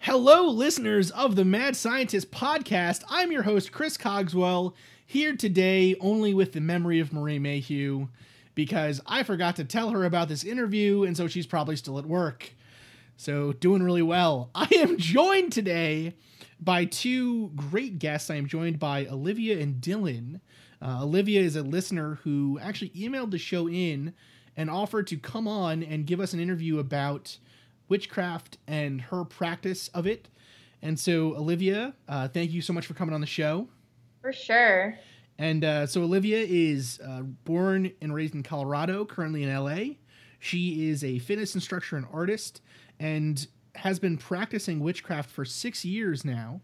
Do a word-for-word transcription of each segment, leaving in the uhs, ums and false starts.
Hello, listeners of the Mad Scientist podcast. I'm your host, Chris Cogswell, here today only with the memory of Marie Mayhew, because I forgot to tell her about this interview, and so she's probably still at work. So, doing really well. I am joined today by two great guests. I am joined by Olivia and Dylan. Uh, Olivia is a listener who actually emailed the show in and offered to come on and give us an interview about witchcraft and her practice of it. And so, Olivia, uh, thank you so much for coming on the show. For sure. And uh, so Olivia is uh, born and raised in Colorado, currently in L A. She is a fitness instructor and artist and has been practicing witchcraft for six years now.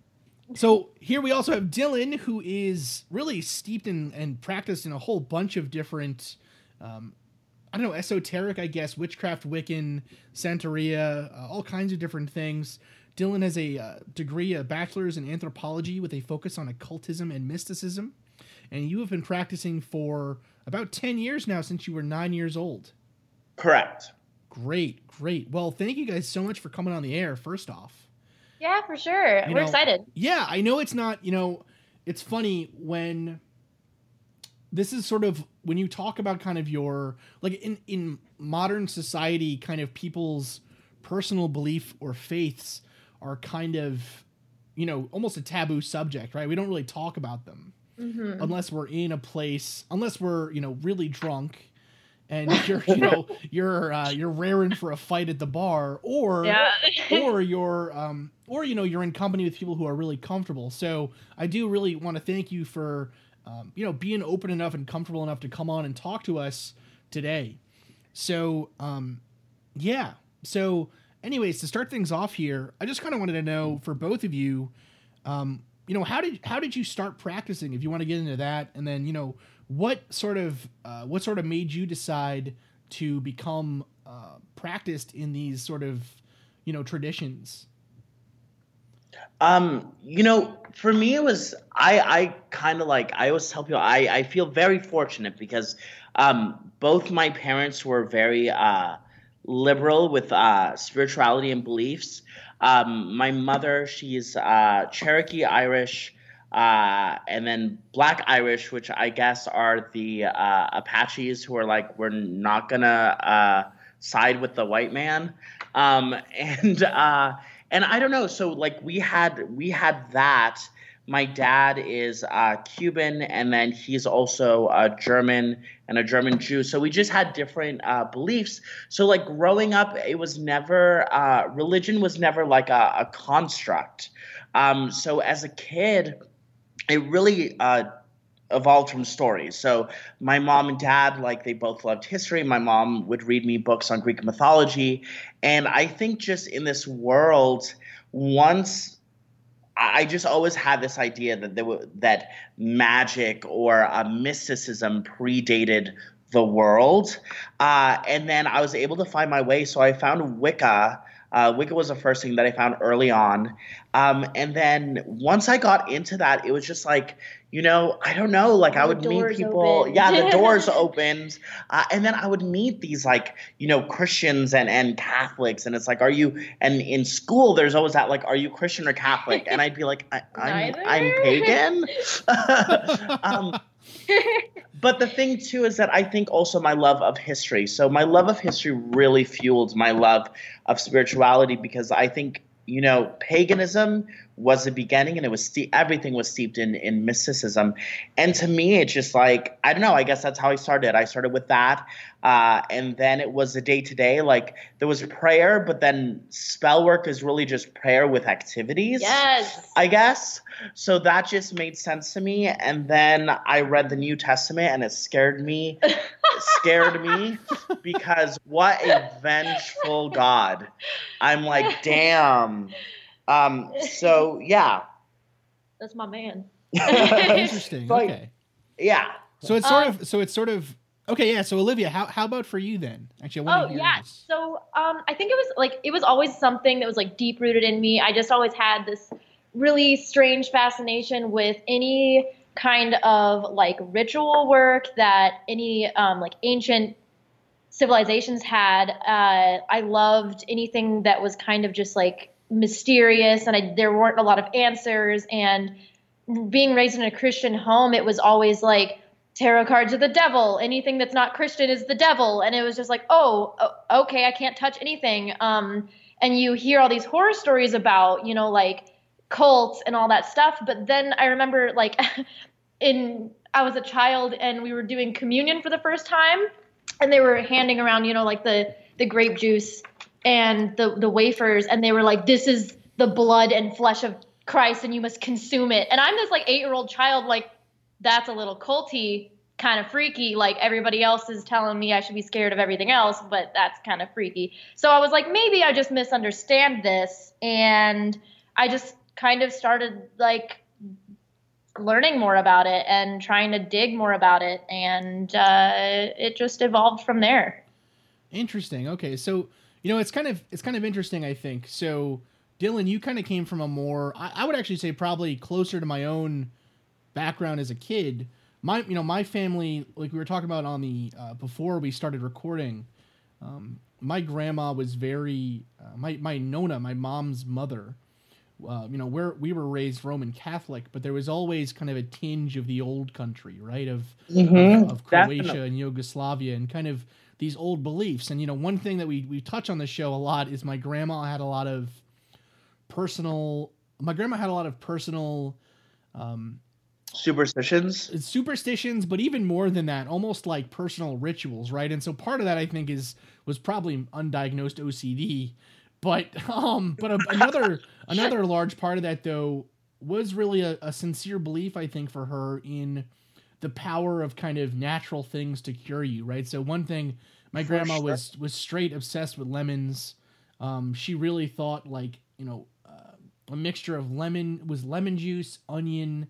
So here we also have Dylan, who is really steeped in and practiced in a whole bunch of different, um, I don't know, esoteric, I guess, witchcraft, Wiccan, Santeria, uh, all kinds of different things. Dylan has a uh, degree, a bachelor's in anthropology with a focus on occultism and mysticism. And you have been practicing for about ten years now, since you were nine years old. Correct. Great, great. Well, thank you guys so much for coming on the air, first off. Yeah, for sure. You We're know, excited. Yeah, I know it's not, you know, it's funny when this is sort of when you talk about kind of your, like in, in modern society, kind of people's personal belief or faiths are kind of, you know, almost a taboo subject, right? We don't really talk about them. Mm-hmm. Unless we're in a place, unless we're, you know, really drunk and you're, you know, you're, uh, you're raring for a fight at the bar, or, yeah. or you're, um, or, you know, you're in company with people who are really comfortable. So I do really want to thank you for, um, you know, being open enough and comfortable enough to come on and talk to us today. So, um, yeah. So anyways, to start things off here, I just kind of wanted to know for both of you, um, you know, how did how did you start practicing? If you want to get into that, and then, you know, what sort of uh, what sort of made you decide to become uh, practiced in these sort of, you know, traditions? Um, you know, for me, it was I I kind of like I always tell people I I feel very fortunate because um, both my parents were very uh, liberal with uh, spirituality and beliefs. Um, my mother, she's uh, Cherokee Irish, uh, and then Black Irish, which I guess are the uh, Apaches who are like, we're not gonna uh, side with the white man, um, and uh, and I don't know. So like we had we had that. My dad is uh, Cuban, and then he's also a German and a German Jew. So we just had different uh, beliefs. So like growing up, it was never uh, religion was never like a, a construct. Um, so as a kid, it really uh, evolved from stories. So my mom and dad, like they both loved history. My mom would read me books on Greek mythology, and I think just in this world, once I just always had this idea that there were, that magic or uh, mysticism predated the world. Uh, and then I was able to find my way. So I found Wicca. Uh, Wicca was the first thing that I found early on. Um, and then once I got into that, it was just like, you know, I don't know, like I would meet people. Opened. Yeah, the doors opened. Uh, and then I would meet these like, you know, Christians and, and Catholics. And it's like, are you, and in school, there's always that like, are you Christian or Catholic? And I'd be like, I, I'm, I'm pagan. um, But the thing, too, is that I think also my love of history. So my love of history really fueled my love of spirituality because I think, you know, paganism was the beginning and it was ste- everything was steeped in, in mysticism. And to me, it's just like, I don't know, I guess that's how I started. I started with that. Uh, and then it was the day to day, like there was prayer, but then spell work is really just prayer with activities. Yes. I guess. So that just made sense to me. And then I read the New Testament and it scared me, it scared me because what a vengeful God. I'm like, damn. Um, so yeah. That's my man. Interesting. Like, okay. Yeah. So it's sort Um, of, so it's sort of, okay. Yeah. So Olivia, how, how about for you then? Actually, I want Oh to hear yeah. this. So um, I think it was like it was always something that was like deep rooted in me. I just always had this really strange fascination with any kind of like ritual work that any um, like ancient civilizations had. Uh, I loved anything that was kind of just like mysterious, and I, there weren't a lot of answers. And being raised in a Christian home, it was always like tarot cards are the devil. Anything that's not Christian is the devil. And it was just like, oh, okay, I can't touch anything. Um, and you hear all these horror stories about, you know, like cults and all that stuff. But then I remember like in, I was a child and we were doing communion for the first time, and they were handing around, you know, like the, the grape juice and the, the wafers. And they were like, this is the blood and flesh of Christ and you must consume it. And I'm this like eight year old child, like, that's a little culty, kind of freaky. Like everybody else is telling me I should be scared of everything else, but that's kind of freaky. So I was like, maybe I just misunderstand this. And I just kind of started like learning more about it and trying to dig more about it. And uh, it just evolved from there. Interesting. Okay. So, you know, it's kind of, it's kind of interesting, I think. So Dylan, you kind of came from a more, I, I would actually say probably closer to my own background as a kid. My, you know, my family, like we were talking about on the, uh, before we started recording, um, my grandma was very, uh, my, my Nona, my mom's mother, uh, you know, where we were raised Roman Catholic, but there was always kind of a tinge of the old country, right? Of, mm-hmm, of, of Croatia definitely. and Yugoslavia and kind of these old beliefs. And, you know, one thing that we, we touch on the show a lot is my grandma had a lot of personal, my grandma had a lot of personal, um, superstitions superstitions, but even more than that, almost like personal rituals, right? And so part of that, I think, is was probably undiagnosed O C D, but um but a, another another large part of that though was really a, a sincere belief, I think, for her in the power of kind of natural things to cure you, right? So one thing, my for grandma sure. was was straight obsessed with lemons. Um she really thought like, you know, uh, a mixture of lemon was lemon juice, onion,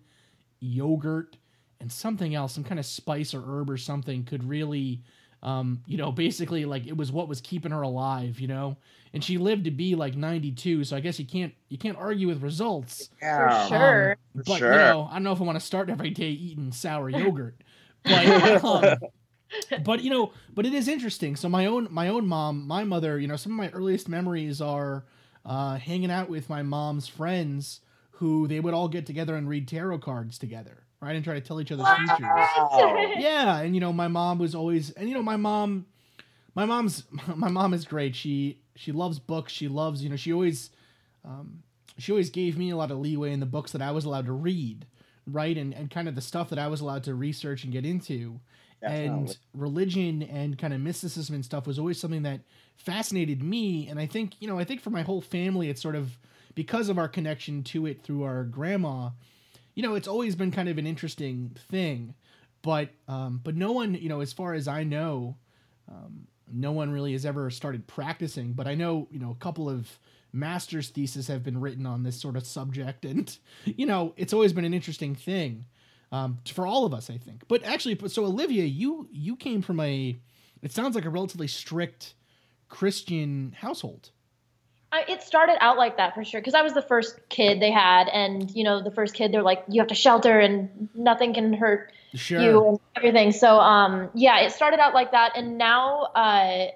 yogurt, and something else, some kind of spice or herb or something could really, um, you know, basically like it was what was keeping her alive, you know. And she lived to be like ninety-two, so I guess you can't you can't argue with results. Yeah, for sure. Um, but sure. you know, I don't know if I want to start every day eating sour yogurt, but um, but you know, but it is interesting. So my own my own mom, my mother, you know, some of my earliest memories are uh, hanging out with my mom's friends, who they would all get together and read tarot cards together, right? And try to tell each other's futures. Wow. Yeah. And, you know, my mom was always, and, you know, my mom, my mom's, my mom is great. She, she loves books. She loves, you know, she always, um, she always gave me a lot of leeway in the books that I was allowed to read, right? And, and kind of the stuff that I was allowed to research and get into. Definitely. And religion and kind of mysticism and stuff was always something that fascinated me. And I think, you know, I think for my whole family, it's sort of, because of our connection to it through our grandma, you know, it's always been kind of an interesting thing, but, um, but no one, you know, as far as I know, um, no one really has ever started practicing, but I know, you know, a couple of master's theses have been written on this sort of subject, and, you know, it's always been an interesting thing, um, for all of us, I think. But actually, so Olivia, you, you came from a, it sounds like a relatively strict Christian household. I, it started out like that for sure, because I was the first kid they had, and you know, the first kid, they're like, you have to shelter and nothing can hurt sure. you and everything. So um, yeah, it started out like that, and now uh,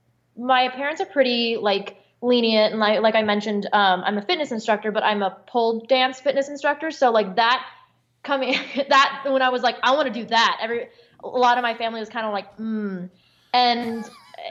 my parents are pretty like lenient, and like like I mentioned, um, I'm a fitness instructor, but I'm a pole dance fitness instructor. So like that coming that when I was like, I want to do that, every a lot of my family was kind of like, hmm, and.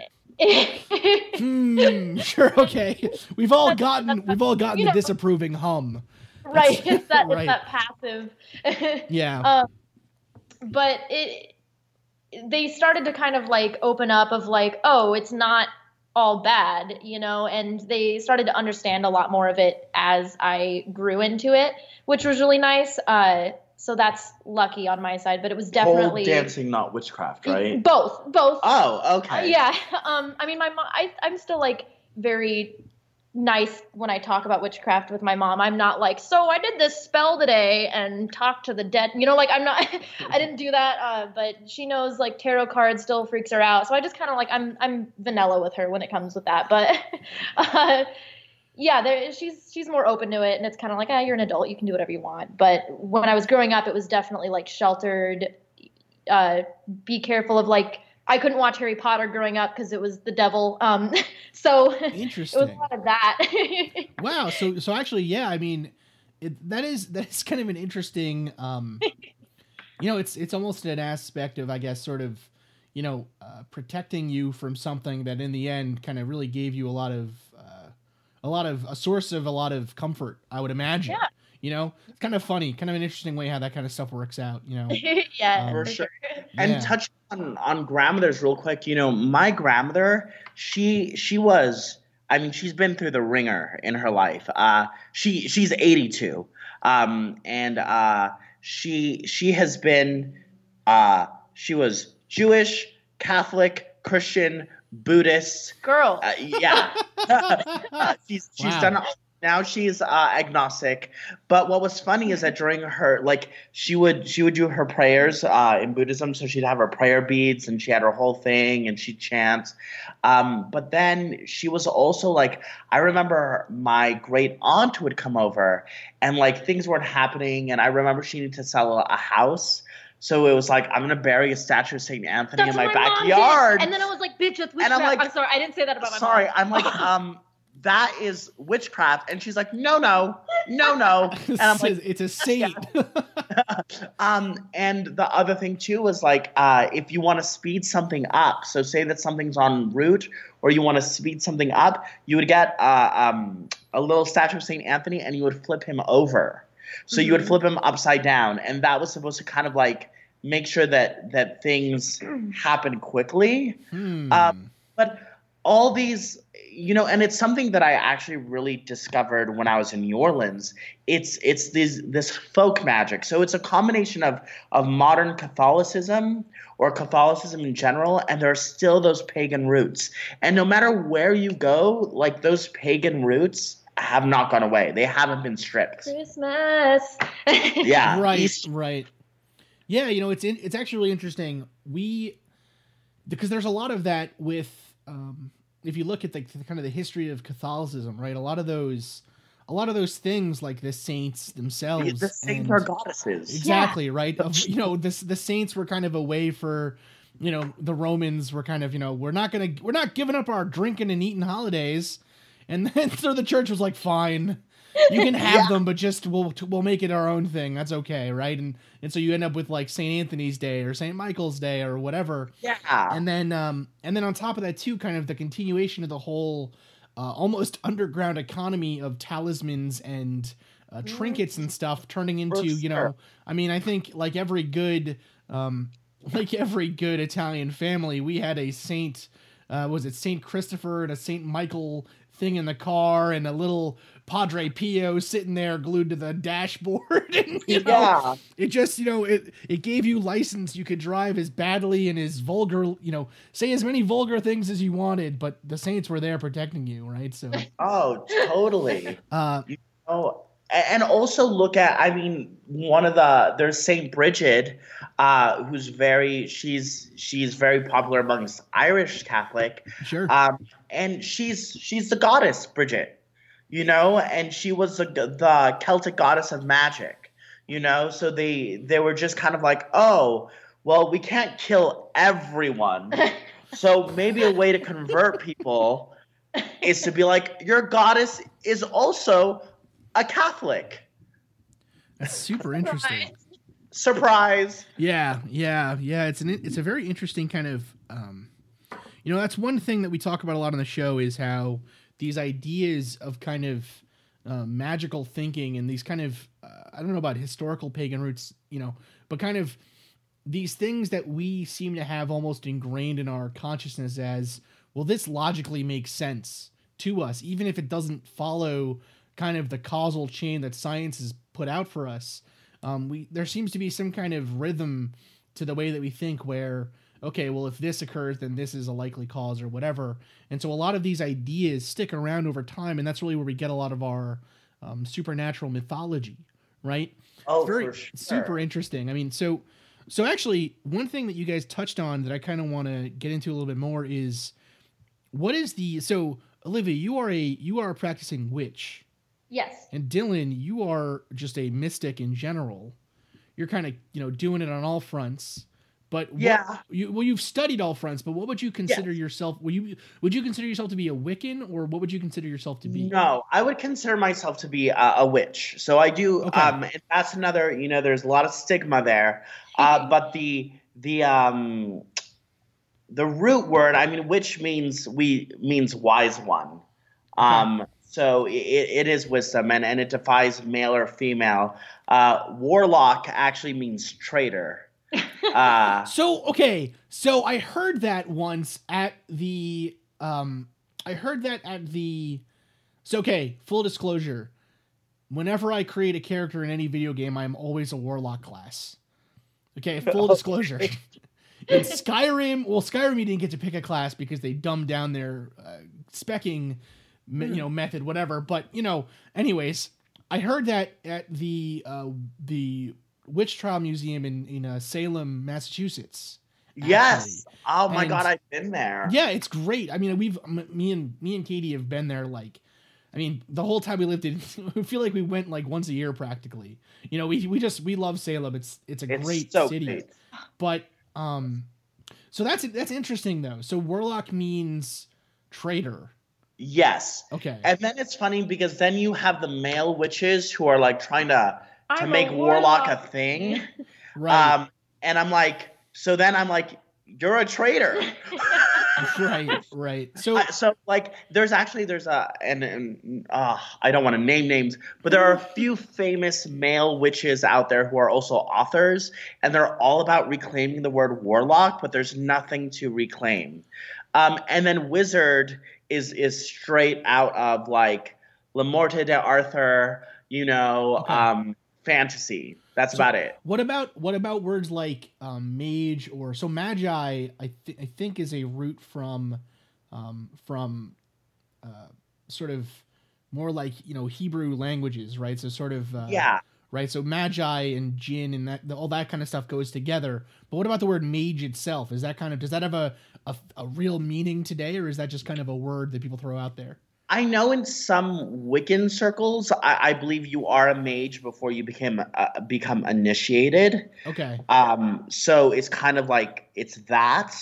hmm, sure, okay. We've all gotten we've all gotten you the know, disapproving hum. Right, it's that right. it's that passive. Yeah. Um, but it they started to kind of like open up of like, oh, it's not all bad, you know, and they started to understand a lot more of it as I grew into it, which was really nice. Uh, So that's lucky on my side, but it was definitely pole dancing, not witchcraft, right? Both, both. Oh, okay. Uh, yeah. Um, I mean, my mom, I, I'm still like very nice when I talk about witchcraft with my mom. I'm not like, so I did this spell today and talked to the dead. You know, like I'm not, I didn't do that. Uh, but she knows like tarot cards still freaks her out. So I just kind of like, I'm, I'm vanilla with her when it comes with that. But, uh, yeah, there, she's she's more open to it, and it's kind of like, ah, you're an adult, you can do whatever you want. But when I was growing up, it was definitely like sheltered. Uh, be careful of like, I couldn't watch Harry Potter growing up because it was the devil. Um, so Interesting. It was a lot of that. Wow. So so actually, yeah. I mean, it, that is that is kind of an interesting. Um, you know, it's it's almost an aspect of, I guess, sort of, you know, uh, protecting you from something that in the end kind of really gave you a lot of uh, a lot of a source of a lot of comfort, I would imagine. Yeah. You know, it's kind of funny, kind of an interesting way how that kind of stuff works out, you know. Yeah, Um, For for sure. sure. And Yeah. touching on, on grandmothers real quick, you know, my grandmother, she she was, I mean, she's been through the ringer in her life. Uh, she she's eighty-two, um, and uh, she she has been, uh, she was Jewish, Catholic, Christian, Buddhist. Girl. Uh, yeah, Uh, she's she's Wow. done. Now she's uh, agnostic, but what was funny is that during her, like, she would she would do her prayers uh, in Buddhism, so she'd have her prayer beads and she had her whole thing and she'd chant. Um, but then she was also like, I remember my great aunt would come over and like things weren't happening, and I remember she needed to sell a, a house. So it was like, I'm gonna bury a statue of Saint Anthony That's in my what my mom did. backyard. And then I was like, bitch, that's And I'm witchcraft. like, I'm sorry, I didn't say that about my Sorry, mom. I'm like, um, that is witchcraft. And she's like, no, no, no, no. And I'm like, it's a saint. um, and the other thing too was like, uh, if you want to speed something up, so say that something's en route, or you want to speed something up, you would get uh, um, a little statue of Saint Anthony, and you would flip him over. So you would Mhm. flip him upside down, and that was supposed to kind of like make sure that that things happen quickly. Hmm. Um, But all these, you know, and it's something that I actually really discovered when I was in New Orleans. It's it's this this folk magic. So it's a combination of of modern Catholicism or Catholicism in general, and there are still those pagan roots. And no matter where you go, like those pagan roots have not gone away. They haven't been stripped. Christmas. Yeah. right, Easter- right. Yeah, you know, it's in, it's actually really interesting. We because there's a lot of that with um, if you look at the, the kind of the history of Catholicism, right? A lot of those, a lot of those things like the saints themselves. The saints and- are goddesses. Exactly, right. Of, you know, this the saints were kind of a way for, you know, the Romans were kind of, you know, we're not gonna we're not giving up our drinking and eating holidays, and then so the church was like, fine, you can have Yeah. them, but just we'll we'll make it our own thing. That's okay, right? And and so you end up with like Saint Anthony's Day or Saint Michael's Day or whatever. Yeah. And then um and then on top of that too, kind of the continuation of the whole uh, almost underground economy of talismans and uh, trinkets and stuff turning into, For you know, sure. I mean, I think like every good um like every good Italian family, we had a Saint uh was it Saint Christopher and a Saint Michael thing in the car and a little Padre Pio sitting there glued to the dashboard. And, you know, Yeah. it just, you know, it it gave you license. You could drive as badly and as vulgar, you know, say as many vulgar things as you wanted, but the saints were there protecting you, right? So, Oh, totally. uh, Oh, a- and also look at, I mean, one of the, there's Saint Bridget, uh, who's very, she's, she's very popular amongst Irish Catholic. sure. Um, and she's, she's the goddess, Bridget, you know, and she was the, the Celtic goddess of magic, you know, so they, they were just kind of like, oh, well, we can't kill everyone. So maybe a way to convert people is to be like, your goddess is also a Catholic. That's super interesting. Surprise. Yeah, yeah, yeah. It's an it's a very interesting kind of um, you know, that's one thing that we talk about a lot on the show is how these ideas of kind of uh, magical thinking and these kind of uh, I don't know about historical pagan roots, you know, but kind of these things that we seem to have almost ingrained in our consciousness as, well, this logically makes sense to us, even if it doesn't follow kind of the causal chain that science has put out for us. Um, we there seems to be some kind of rhythm to the way that we think where, okay, well, if this occurs, then this is a likely cause or whatever. And so a lot of these ideas stick around over time, and that's really where we get a lot of our um, supernatural mythology, right? Oh, Very for sure. super interesting. I mean, so so actually, one thing that you guys touched on that I kind of want to get into a little bit more is what is the so Olivia, you are a you are a practicing witch, Yes. and Dylan, you are just a mystic in general. You're kind of you know doing it on all fronts. But what, Yeah. you, well, you've studied all fronts, but what would you consider Yes. yourself? Would you would you consider yourself to be a Wiccan, or what would you consider yourself to be? No, I would consider myself to be a, a witch. So I do. Okay. Um, and that's another. You know, there's a lot of stigma there. Uh, but the the um the root word, I mean, witch means we means wise one. Um, so it, it is wisdom, and and it defies male or female. Uh, warlock actually means traitor. Uh, So okay, so I heard that once at the um I heard that at the so okay, full disclosure. Whenever I create a character in any video game, I'm always a warlock class. Okay, full disclosure. In Skyrim, well Skyrim you didn't get to pick a class because they dumbed down their uh, specking me, you know method whatever, but you know, anyways, I heard that at the uh the Witch Trial Museum in in uh, Salem, Massachusetts. yes. Oh my And- God, I've been there. Yeah, it's great. I mean, we've m- me and me and Katie have been there like, I mean, the whole time we lived in. We feel like we went like once a year practically. You know, we we just we love Salem. It's it's a It's great so city. great. But um, so that's that's interesting though. So warlock means traitor. Yes. Okay. And then it's funny because then you have the male witches who are like trying to to I'm a make warlock a warlock. thing. Right. Um, and I'm like, so then I'm like, you're a traitor. right. Right. So I- so like, there's actually there's a and, and uh, I don't want to name names, but there are a few famous male witches out there who are also authors, and they're all about reclaiming the word warlock, but there's nothing to reclaim. Um, and then wizard is is straight out of like Le Morte de Arthur, you know, Okay. um, fantasy. That's So- about it. what about what about words like um, mage or so magi? I th- I think is a root from um, from uh, sort of more like you know Hebrew languages, right? So sort of uh, Yeah. right. So magi and jinn and that all that kind of stuff goes together. But what about the word mage itself? Is that kind of does that have a a, a real meaning today, or is that just kind of a word that people throw out there? I know in some Wiccan circles, I, I believe you are a mage before you became uh, become initiated. Okay. Um, so it's kind of like it's that.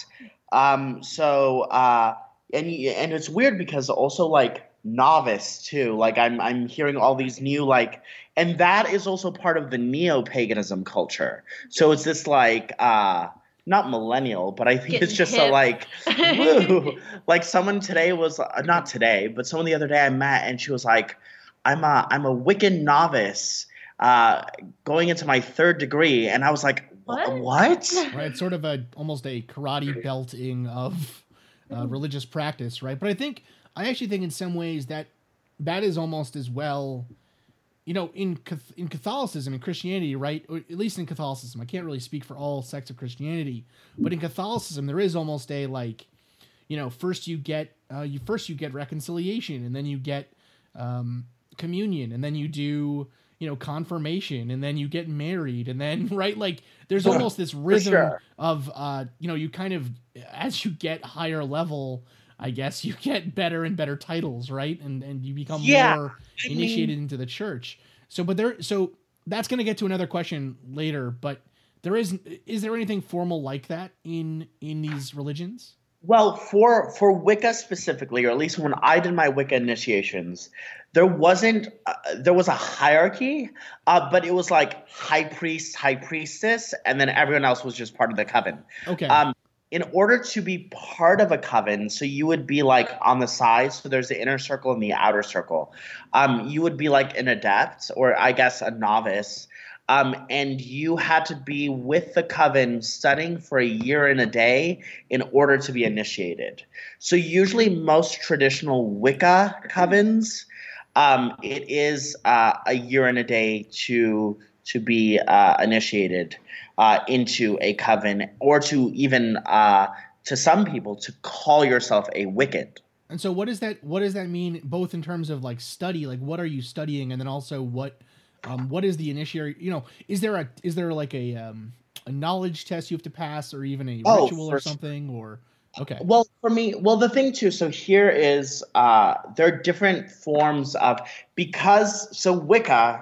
Um, so uh, and y- and it's weird because also like novice too. Like I'm I'm hearing all these new like, and that is also part of the neo paganism culture. So it's this like uh, not millennial, but I think Getting it's just hip. a like woo. Like someone today was uh, not today, but someone the other day I met, and she was like, "I'm a I'm a Wiccan novice, uh, going into my third degree," and I was like, What? "What?" Right, sort of a almost a karate belting of uh, religious practice, right? But I think I actually think in some ways that that is almost as well, you know, in Cath- in Catholicism and Christianity, right? Or at least in Catholicism, I can't really speak for all sects of Christianity, but in Catholicism there is almost a like, you know, first you get uh, you first you get reconciliation, and then you get um, communion, and then you do you know confirmation, and then you get married, and then right like there's almost this rhythm sure. of uh, you know you kind of as you get higher level, I guess you get better and better titles, right? And and you become Yeah, more I mean- initiated into the church. So, but there, so that's going to get to another question later. But there is, is there anything formal like that in in these religions? Well, for for Wicca specifically, or at least when I did my Wicca initiations, there wasn't uh, there was a hierarchy, uh, but it was like high priest, high priestess, and then everyone else was just part of the coven. Okay. Um, in order to be part of a coven, so you would be like on the sides. So there's the inner circle and the outer circle. Um, you would be like an adept, or I guess a novice. Um, and you had to be with the coven studying for a year and a day in order to be initiated. So usually most traditional Wicca covens, um, it is uh, a year and a day to to be uh, initiated uh, into a coven, or to even uh, to some people to call yourself a Wiccan. And so, what does that what does that mean, both in terms of like study, like what are you studying, and then also what um, what is the initiatory? You know, is there a is there like a um, a knowledge test you have to pass, or even a Oh, ritual for or sure. something, or okay, Well, for me, well, the thing too, so here is uh, there are different forms of, because, so Wicca,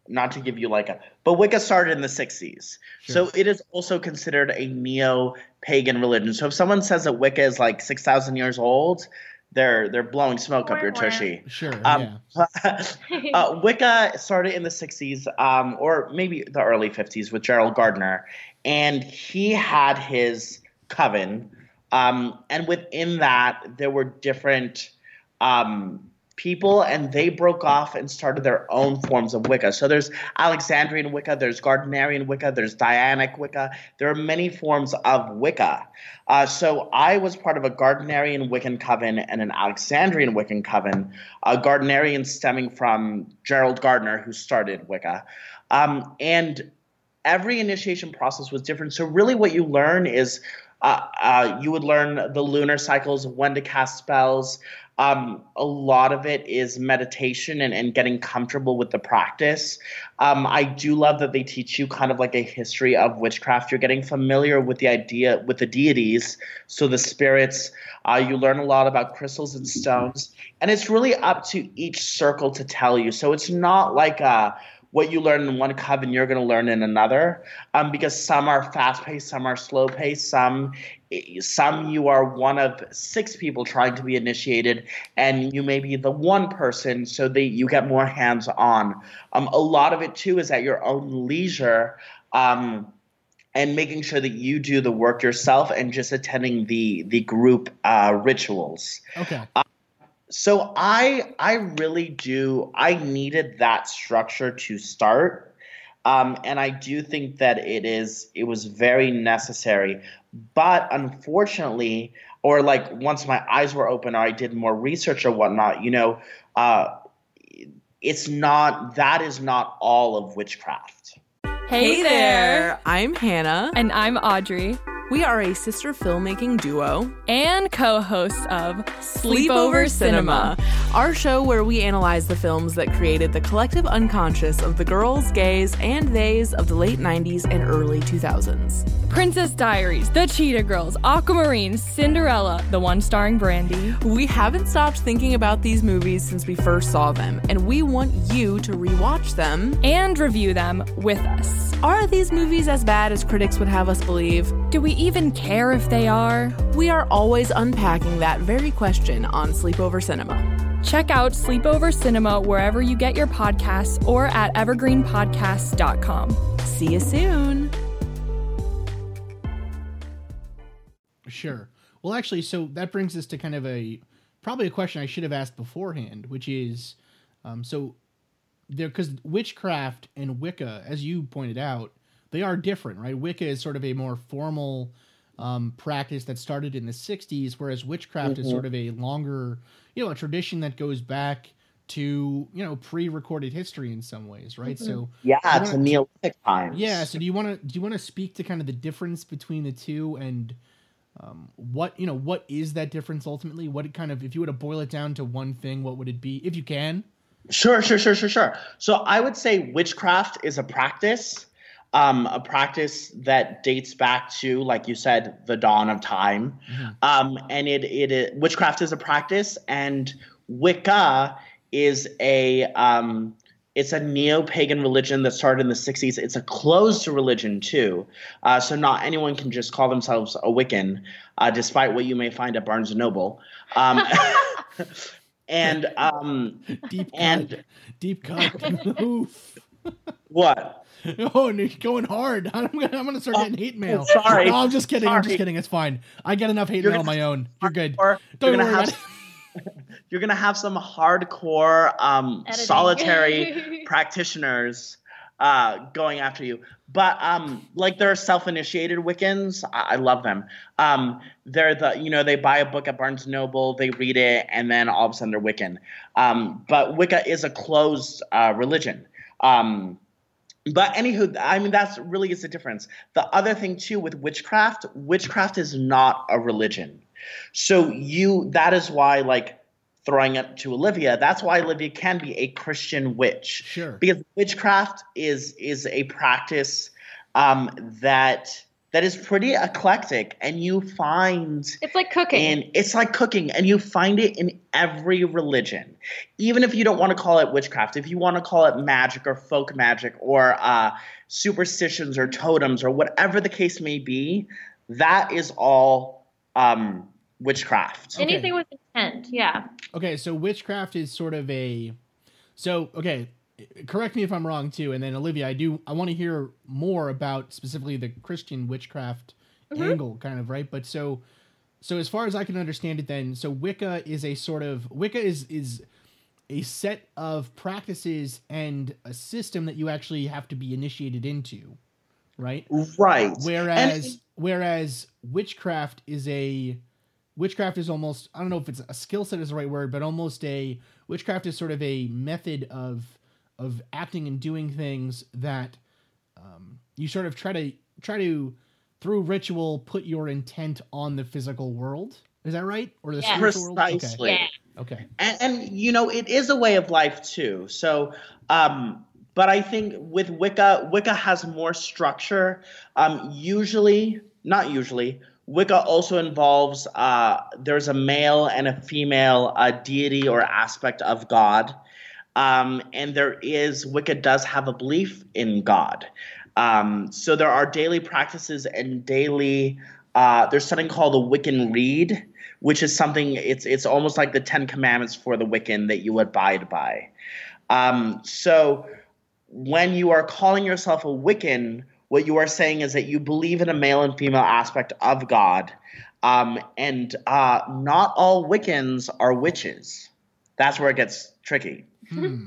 not to give you like a, but Wicca started in the sixties. Sure. So it is also considered a neo-pagan religion. So if someone says that Wicca is like six thousand years old, they're they're blowing smoke up your tushy. Sure, um, yeah. uh, Wicca started in the sixties, um, or maybe the early fifties with Gerald Gardner. And he had his coven. Um, and within that, there were different um, people, and they broke off and started their own forms of Wicca. So there's Alexandrian Wicca, there's Gardnerian Wicca, there's Dianic Wicca. There are many forms of Wicca. Uh, so I was part of a Gardnerian Wiccan coven and an Alexandrian Wiccan coven, a Gardnerian stemming from Gerald Gardner, who started Wicca. Um, and every initiation process was different. So really what you learn is uh, uh, you would learn the lunar cycles, when to cast spells. Um, a lot of it is meditation and, and getting comfortable with the practice. Um, I do love that they teach you kind of like a history of witchcraft. You're getting familiar with the idea, with the deities, so the spirits. Uh, you learn a lot about crystals and stones. And it's really up to each circle to tell you. So it's not like a, what you learn in one coven, you're going to learn in another, um, because some are fast-paced, some are slow-paced, some some you are one of six people trying to be initiated, and you may be the one person, so that you get more hands-on. Um, a lot of it, too, is at your own leisure, um, and making sure that you do the work yourself and just attending the, the group uh, rituals. Okay. Uh, So I I really do – I needed that structure to start, um, and I do think that it is – it was very necessary. But unfortunately, or like once my eyes were open or I did more research or whatnot, you know, uh, it's not – that is not all of witchcraft. Hey there! I'm Hannah. And I'm Audrey. We are a sister filmmaking duo and co-hosts of Sleepover Cinema, our show where we analyze the films that created the collective unconscious of the girls, gays, and theys of the late nineties and early two thousands. Princess Diaries, The Cheetah Girls, Aquamarine, Cinderella, the one starring Brandy. We haven't stopped thinking about these movies since we first saw them, and we want you to rewatch them and review them with us. Are these movies as bad as critics would have us believe? Do we even care if they are? We are always unpacking that very question on Sleepover Cinema. Check out Sleepover Cinema wherever you get your podcasts or at evergreen podcasts dot com. See you soon. Sure. Well, actually, so that brings us to kind of a probably a question I should have asked beforehand, which is, um, so there because witchcraft and Wicca, as you pointed out, they are different, right? Wicca is sort of a more formal um, practice that started in the sixties, whereas witchcraft mm-hmm. is sort of a longer, you know, a tradition that goes back to, you know, pre-recorded history in some ways, right? Mm-hmm. So yeah, it's a Neolithic time. Yeah. So do you want to do you want to speak to kind of the difference between the two and um, what you know what is that difference ultimately? What it kind of, if you were to boil it down to one thing, what would it be, if you can? Sure, sure, sure, sure, sure. So I would say witchcraft is a practice. Um, a practice that dates back to, like you said, the dawn of time. Mm-hmm. Um, and it, it, it witchcraft is a practice, and Wicca is a um, it's a neo-pagan religion that started in the sixties. It's a closed religion too, uh, so not anyone can just call themselves a Wiccan, uh, despite what you may find at Barnes and Noble. Um, and um, deep cut. and deep cut. Oof. What? Oh, and it's going hard. I'm gonna, I'm gonna start getting hate mail. Oh, sorry. No, I'm just kidding. Sorry. I'm just kidding. It's fine. I get enough hate You're mail on gonna, my own. You're good. Or Don't you're worry gonna about have, it. You're gonna have some hardcore, um, Editing. solitary practitioners uh, going after you. But um, like there are self-initiated Wiccans. I, I love them. Um, they're the you know they buy a book at Barnes and Noble, they read it, and then all of a sudden they're Wiccan. Um, but Wicca is a closed uh, religion. Um, But anywho, I mean, that's really is the difference. The other thing too with witchcraft, witchcraft is not a religion. So you, that is why, like, throwing it to Olivia, that's why Olivia can be a Christian witch. Sure. Because witchcraft is is a practice um, that that is pretty eclectic, and you find It's like cooking. and it's like cooking, and you find it in every religion. Even if you don't want to call it witchcraft, if you want to call it magic or folk magic or uh, superstitions or totems or whatever the case may be, that is all um, witchcraft. Okay. Anything with intent, yeah. Okay, so witchcraft is sort of a so okay, correct me if I'm wrong too, and then Olivia, I do I want to hear more about specifically the Christian witchcraft mm-hmm. angle, kind of, right? But so so as far as I can understand it then, so Wicca is a sort of Wicca is is a set of practices and a system that you actually have to be initiated into, right? Right. Whereas and- whereas witchcraft is a Witchcraft is almost, I don't know if it's a skill set is the right word, but almost a, witchcraft is sort of a method of of acting and doing things that um, you sort of try to, try to, through ritual, put your intent on the physical world. Is that right? Or the Yeah. spiritual Precisely. world? Yeah. Okay. Okay. And, and, you know, it is a way of life too. So, um, but I think with Wicca, Wicca has more structure. Um, usually, not usually, Wicca also involves uh, there's a male and a female uh, deity or aspect of God. Um, and there is, Wicca does have a belief in God. Um, so there are daily practices and daily, uh, there's something called the Wiccan Rede, which is something, it's it's almost like the Ten Commandments for the Wiccan that you abide by. Um, so when you are calling yourself a Wiccan, what you are saying is that you believe in a male and female aspect of God. Um, and uh, not all Wiccans are witches. That's where it gets tricky. Hmm.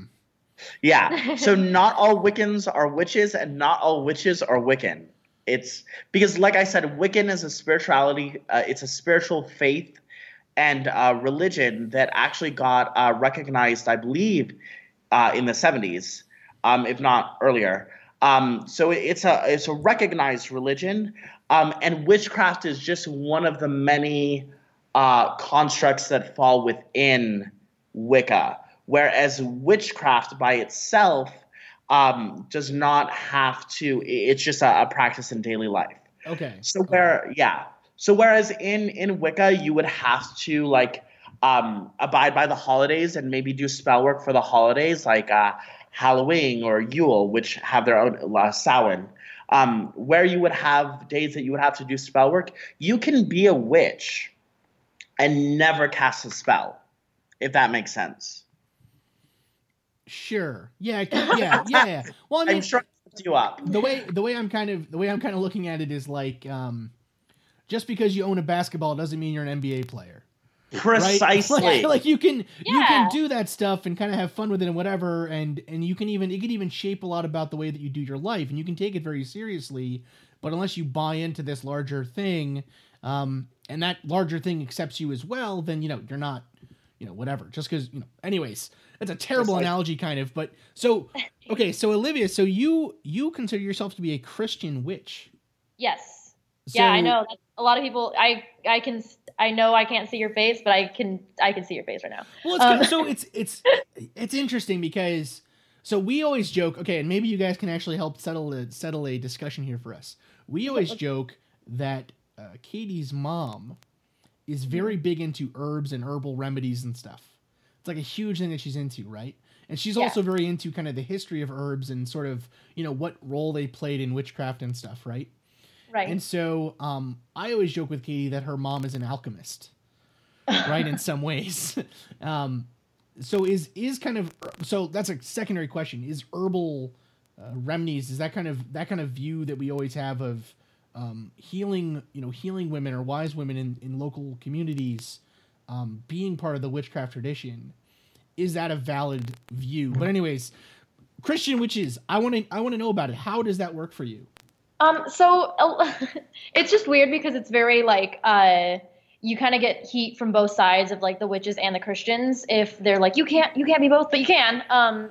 Yeah. So not all Wiccans are witches, and not all witches are Wiccan. It's because, like I said, Wiccan is a spirituality. Uh, it's a spiritual faith and uh, religion that actually got uh, recognized, I believe, uh, in the seventies, um, if not earlier. Um, so it's a it's a recognized religion, um, and witchcraft is just one of the many uh, constructs that fall within Wicca. Whereas witchcraft by itself um, does not have to. It's just a, a practice in daily life. Okay. So where yeah. So whereas in in Wicca you would have to like um, abide by the holidays and maybe do spell work for the holidays, like. Uh, Halloween or Yule, which have their own uh, Samhain, um, where you would have days that you would have to do spell work. You can be a witch and never cast a spell, if that makes sense. Sure. Yeah. Yeah. Yeah. Well, I mean, I'm sure I hooked you up. the way the way I'm kind of the way I'm kind of looking at it is like, um, just because you own a basketball doesn't mean you're an N B A player. Precisely. Right? Like, like you can you Yeah. can do that stuff and kind of have fun with it and whatever, and and you can even it can even shape a lot about the way that you do your life, and you can take it very seriously. But unless you buy into this larger thing, um, and that larger thing accepts you as well, then you know you're not, you know, whatever. Just because you know. Anyways, it's a terrible like- analogy, kind of. But so okay, so Olivia, so you you consider yourself to be a Christian witch? Yes. So, Yeah, I know. A lot of people. I I can. I know I can't see your face, but I can. I can see your face right now. Well, it's Um, good. So it's it's it's interesting because so we always joke. Okay, and maybe you guys can actually help settle a, settle a discussion here for us. We always joke that uh, Katie's mom is very big into herbs and herbal remedies and stuff. It's like a huge thing that she's into, right? And she's Yeah. also very into kind of the history of herbs and sort of you know what role they played in witchcraft and stuff, right? Right. And so um, I always joke with Katie that her mom is an alchemist, right? In some ways. um, so is is kind of so that's a secondary question. Is herbal uh, remedies is that kind of that kind of view that we always have of um, healing, you know, healing women or wise women in, in local communities um, being part of the witchcraft tradition? Is that a valid view? But anyways, Christian witches, I want to I want to know about it. How does that work for you? Um, so uh, it's just weird because it's very like uh, you kind of get heat from both sides of like the witches and the Christians if they're like you can't you can't be both, but you can. Um,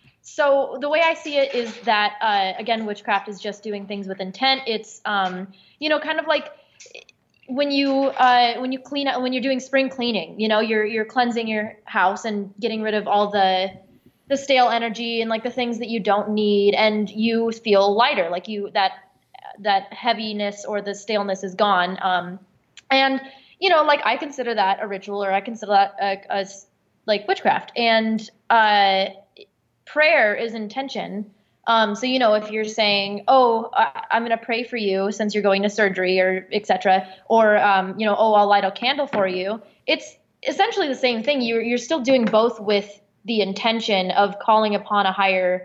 so the way I see it is that uh, again, witchcraft is just doing things with intent. It's um, you know, kind of like when you uh, when you clean up when you're doing spring cleaning. You know, you're you're cleansing your house and getting rid of all the the stale energy and like the things that you don't need, and you feel lighter, like you that. that heaviness or the staleness is gone. Um, and you know, like I consider that a ritual, or I consider that a, a like witchcraft. And uh, prayer is intention. Um, so, you know, if you're saying, oh, I, I'm going to pray for you since you're going to surgery, or et cetera, or, um, you know, oh, I'll light a candle for you. It's essentially the same thing. You're, you're still doing both with the intention of calling upon a higher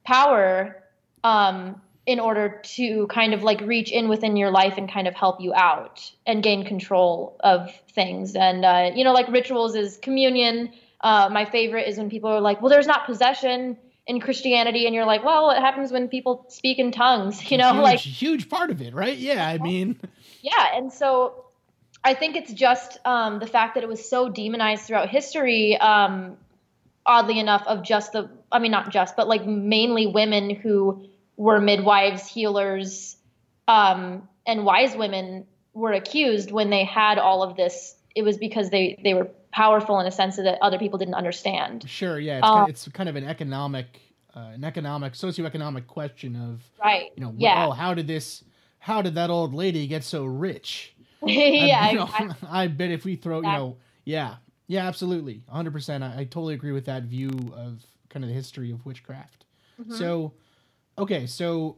power um, in order to kind of like reach in within your life and kind of help you out and gain control of things. And, uh, you know, like rituals is communion. Uh, my favorite is when people are like, well, there's not possession in Christianity, and you're like, well, what happens when people speak in tongues? You know, huge, like huge part of it, right? Yeah, I mean, yeah, and so I think it's just um, the fact that it was so demonized throughout history. Um, oddly enough, of just the, I mean, not just, but like mainly women who were midwives, healers, um, and wise women were accused when they had all of this. It was because they they were powerful in a sense that other people didn't understand. Sure, yeah, it's, um, kind, of, it's kind of an economic, uh, an economic, socioeconomic question of, right? You know, yeah. oh, how did this, how did that old lady get so rich? yeah, I, you know, exactly. I bet if we throw, exactly. you know, yeah, yeah, absolutely, one hundred percent. I, I totally agree with that view of kind of the history of witchcraft. Mm-hmm. So, okay, so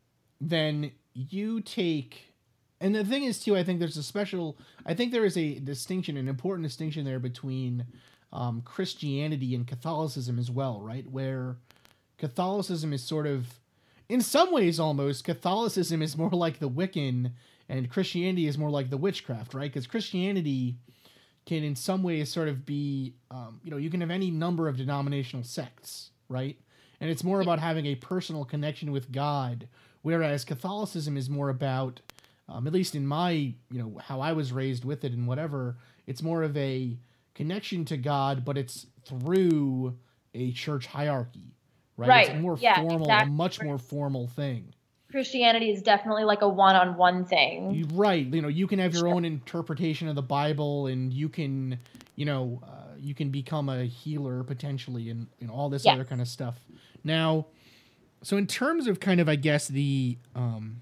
then you take. And the thing is, too, I think there's a special, I think there is a distinction, an important distinction there between um, Christianity and Catholicism as well, right? Where Catholicism is sort of, in some ways almost, Catholicism is more like the Wiccan and Christianity is more like the witchcraft, right? Because Christianity can in some ways sort of be, um, you know, you can have any number of denominational sects, right? And it's more about having a personal connection with God, whereas Catholicism is more about, Um, at least in my, you know, how I was raised with it and whatever, it's more of a connection to God, but it's through a church hierarchy, right? Right. It's more yeah, formal, exactly. a much more formal thing. Christianity is definitely like a one-on-one thing. You, right. You know, you can have your own interpretation of the Bible, and you can, you know, uh, you can become a healer potentially, and, and all this yes. other kind of stuff. Now, so in terms of kind of, I guess, the... Um,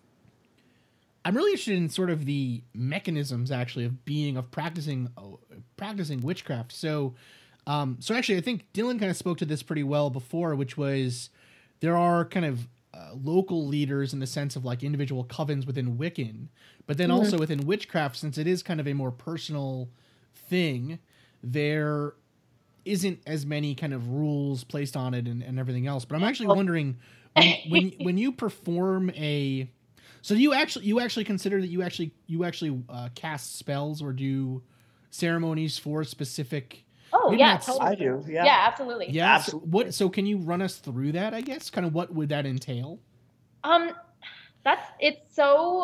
I'm really interested in sort of the mechanisms actually of being of practicing uh, practicing witchcraft. So, um, so actually, I think Dylan kind of spoke to this pretty well before, which was there are kind of uh, local leaders in the sense of like individual covens within Wiccan, but then mm-hmm. also within witchcraft, since it is kind of a more personal thing, there isn't as many kind of rules placed on it and, and everything else. But I'm actually wondering when when, when you perform a So do you actually you actually consider that you actually you actually uh, cast spells or do ceremonies for specific? Oh yeah, totally. I do. Yeah, yeah, absolutely. Yeah. Absolutely. So what? So can you run us through that? I guess kind of what would that entail? Um, that's it's so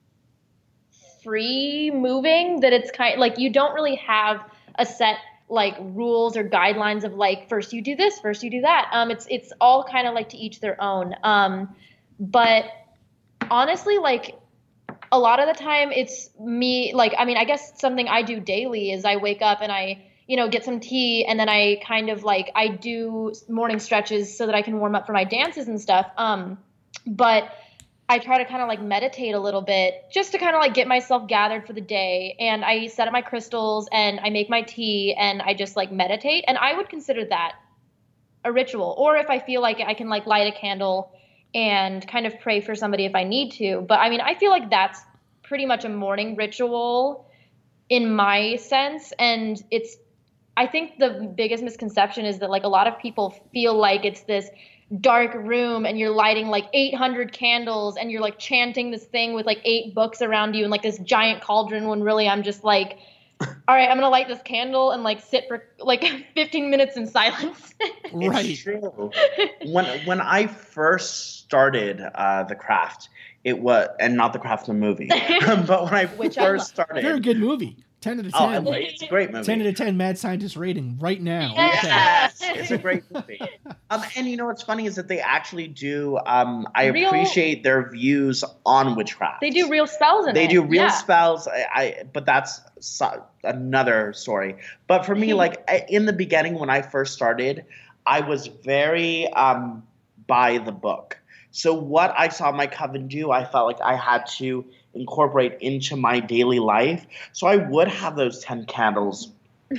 free moving that it's kind like you don't really have a set like rules or guidelines of like first you do this, first you do that. Um, it's it's all kind of like to each their own. Um, but honestly, like a lot of the time it's me, like, I mean, I guess something I do daily is I wake up and I, you know, get some tea and then I kind of like, I do morning stretches so that I can warm up for my dances and stuff. Um, but I try to kind of like meditate a little bit just to kind of like get myself gathered for the day. And I set up my crystals and I make my tea and I just like meditate. And I would consider that a ritual. Or if I feel like I can like light a candle and kind of pray for somebody if I need to. But I mean, I feel like that's pretty much a morning ritual in my sense. And it's, I think the biggest misconception is that like a lot of people feel like it's this dark room and you're lighting like eight hundred candles and you're like chanting this thing with like eight books around you and like this giant cauldron, when really I'm just like, all right, I'm going to light this candle and like sit for like fifteen minutes in silence. Right. It's true. When, when I first started uh, the craft, it was, and not the craft the movie, but when I Which first I started. Very good movie. ten out of Oh, ten. it's a great movie. ten out of ten Mad Scientist rating right now. Yes, it's a great movie. Um, and you know what's funny is that they actually do. Um, I Real- appreciate their views on witchcraft. They do real spells in They it. do real yeah. spells. I, I but that's so, another story. But for me, like I, in the beginning when I first started, I was very um, by the book. So what I saw my coven do, I felt like I had to incorporate into my daily life. So I would have those ten candles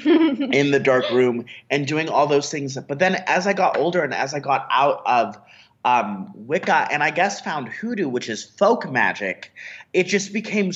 in the dark room and doing all those things. But then as I got older and as I got out of um, Wicca and I guess found hoodoo, which is folk magic, it just became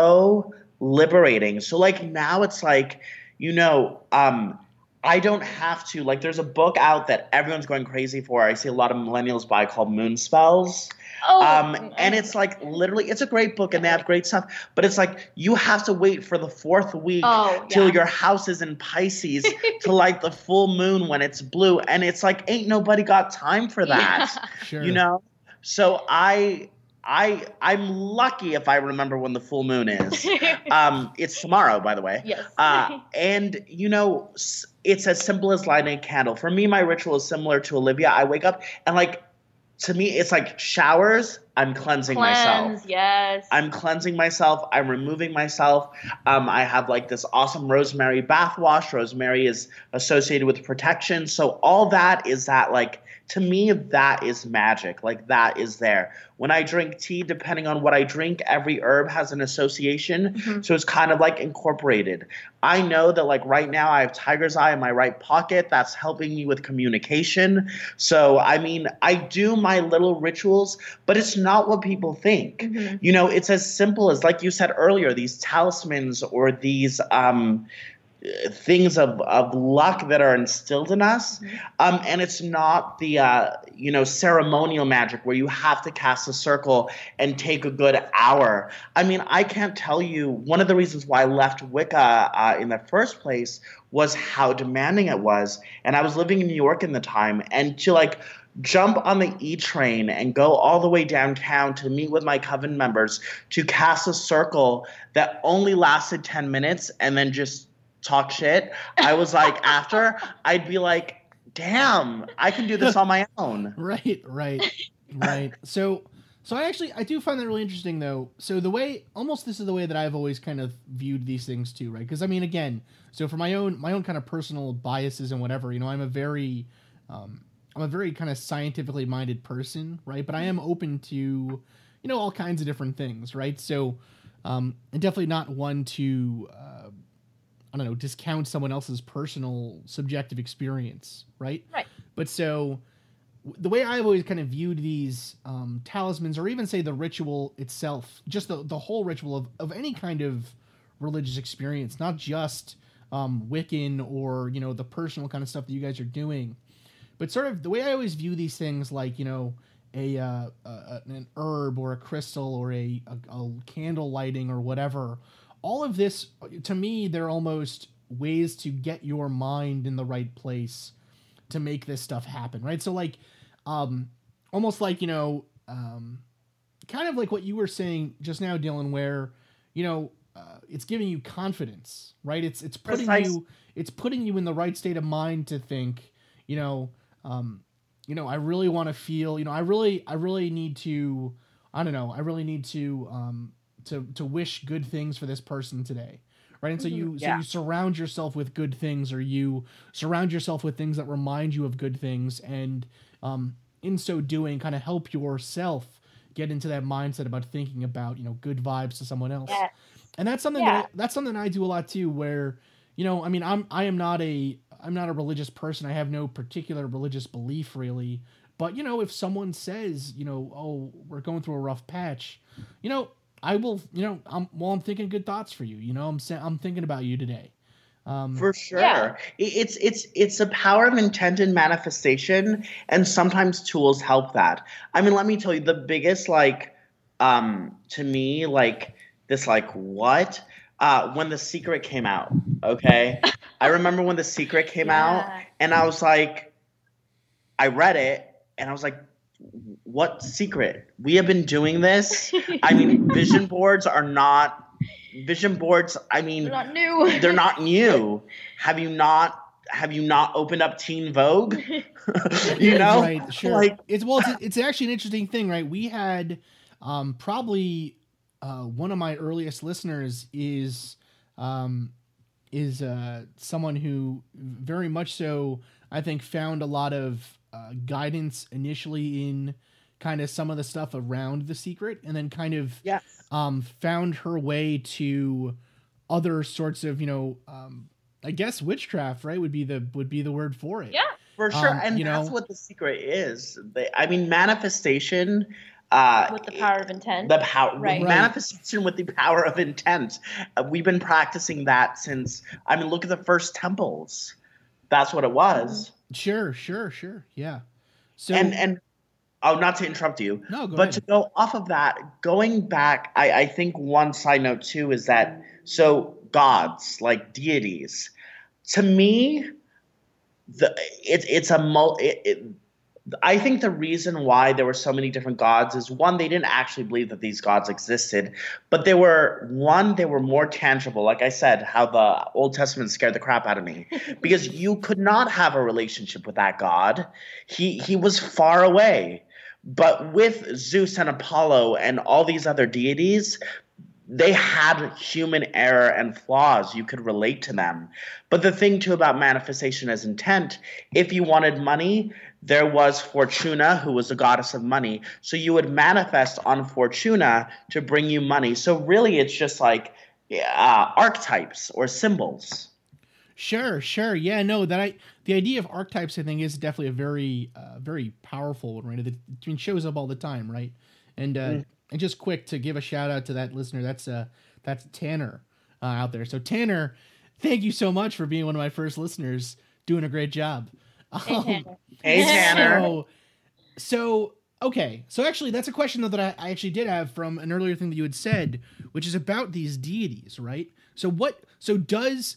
so liberating. So like now it's like, you know, um, I don't have to, like, there's a book out that everyone's going crazy for. I see a lot of millennials buy called Moon Spells. Oh, um, and it's like literally, it's a great book and they have great stuff, but it's like you have to wait for the fourth week oh, till yeah. your house is in Pisces to light the full moon when it's blue. And it's like, ain't nobody got time for that, Yeah. Sure. you know? So I, I, I'm lucky if I remember when the full moon is. Um, it's tomorrow, by the way. Yes. Uh, and, you know, s- it's as simple as lighting a candle. For me, my ritual is similar to Olivia. I wake up and, like, to me, it's like showers. I'm cleansing Cleanse, myself. yes. I'm cleansing myself. I'm removing myself. Um, I have like this awesome rosemary bath wash. Rosemary is associated with protection. So all that is that, like, to me, that is magic. Like, that is there. When I drink tea, depending on what I drink, every herb has an association. Mhm. So it's kind of like incorporated. I know that, like, right now I have tiger's eye in my right pocket. That's helping me with communication. So, I mean, I do my little rituals, but it's not what people think. Mhm. You know, it's as simple as, like you said earlier, these talismans or these um, uh, things of, of luck that are instilled in us. Mhm. Um, and it's not the, uh, you know, ceremonial magic where you have to cast a circle and take a good hour. I mean, I can't tell you, one of the reasons why I left Wicca uh, in the first place was how demanding it was. And I was living in New York in the time, and to like jump on the E train and go all the way downtown to meet with my coven members to cast a circle that only lasted ten minutes and then just talk shit. I was like, after, I'd be like, damn, I can do this on my own. Right, right, right. So, so I actually I do find that really interesting though. So the way, almost this is the way that I've always kind of viewed these things too, right? Because I mean, again, so for my own my own kind of personal biases and whatever, you know, I'm a very, um, I'm a very kind of scientifically minded person, right? But I am open to, you know, all kinds of different things, right? So, um, and definitely not one to. Uh, I don't know, discount someone else's personal subjective experience, right? Right. But so w- the way I've always kind of viewed these um, talismans, or even say the ritual itself, just the, the whole ritual of, of any kind of religious experience, not just um, Wiccan or, you know, the personal kind of stuff that you guys are doing, but sort of the way I always view these things, like, you know, a, uh, uh, an herb or a crystal or a, a, a candle lighting or whatever, all of this, to me, they're almost ways to get your mind in the right place to make this stuff happen, right? So, like, um, almost like, you know, um, kind of like what you were saying just now, Dylan, where, you know, uh, it's giving you confidence, right? It's it's putting Precise. you it's putting you in the right state of mind to think, you know, um, you know, I really want to feel, you know, I really I really need to, I don't know, I really need to. Um, to to wish good things for this person today, right? And so you Yeah. so you surround yourself with good things, or you surround yourself with things that remind you of good things, and um, in so doing, kind of help yourself get into that mindset about thinking about, you know, good vibes to someone else. Yes. And that's something Yeah. that that's something I do a lot too, where, you know, I mean, I'm I am not a I'm not a religious person. I have no particular religious belief really, but you know, if someone says, you know, oh, we're going through a rough patch, you know, I will, you know, I'm, well, I'm thinking good thoughts for you. You know, I'm sa- I'm thinking about you today. Um, For sure. Yeah. It- It's it's it's a power of intent and manifestation, and sometimes tools help that. I mean, let me tell you, the biggest, like, um to me, like, this, like, what? Uh when The Secret came out, okay? I remember when The Secret came out, Yeah. and I was like, I read it and I was like, what secret? We have been doing this. I mean, vision boards are not vision boards. I mean, They're not new. they're not new. Have you not? Have you not opened up Teen Vogue? You know, right? Sure. Like, it's well, it's, it's actually an interesting thing, right? We had um, probably uh, one of my earliest listeners is um, is uh, someone who very much so, I think, found a lot of uh, guidance initially in kind of some of the stuff around The Secret, and then kind of Yes. um, found her way to other sorts of, you know, um, I guess witchcraft, right? Would be the would be the word for it. Yeah. For sure, Um, and you that's know- what The Secret is. They, I mean, manifestation. Uh, With the power of intent. The power, Right. Right. manifestation with the power of intent. Uh, we've been practicing that since. I mean, look at the first temples. That's what it was. Sure, sure, sure. Yeah. So And and oh, not to interrupt you, No, go but ahead. to go off of that, going back, I, I think one side note too is that so gods like deities, to me, the it, it's a mul. It, it, I think the reason why there were so many different gods is one, they didn't actually believe that these gods existed, but they were one, they were more tangible. Like I said, how the Old Testament scared the crap out of me, because you could not have a relationship with that god. He he was far away. But with Zeus and Apollo and all these other deities, they had human error and flaws. You could relate to them. But the thing too about manifestation as intent, if you wanted money, there was Fortuna, who was the goddess of money. So you would manifest on Fortuna to bring you money. So really it's just like uh, archetypes or symbols. Sure, sure. Yeah, no, that I the idea of archetypes I think is definitely a very uh, very powerful one, right? It, it shows up all the time, right? And uh Mm. and just quick to give a shout out to that listener, that's uh that's Tanner uh, out there. So Tanner, thank you so much for being one of my first listeners, doing a great job. Hey, Um, Tanner. Hey, Tanner. So, so okay, so actually that's a question though that I, I actually did have from an earlier thing that you had said, which is about these deities, right? So what? So does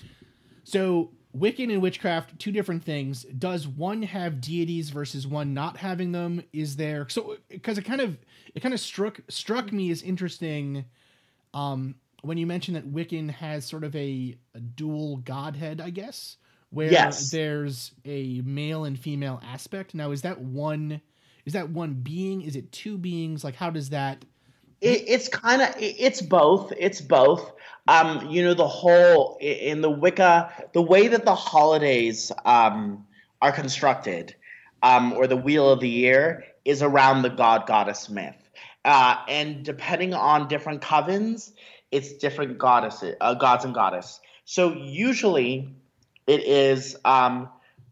so Wiccan and witchcraft, two different things. Does one have deities versus one not having them? Is there so because it kind of it kind of struck struck me as interesting um, when you mentioned that Wiccan has sort of a, a dual godhead, I guess, where Yes. there's a male and female aspect. Now, is that one? Is that one being? Is it two beings? Like, how does that? It, it's kind of it's both. It's both. Um, you know, the whole i- in the Wicca, the way that the holidays um, are constructed, um, or the Wheel of the Year, is around the god goddess myth. Uh, and depending on different covens, it's different goddesses, uh, gods and goddess. So usually, it is um,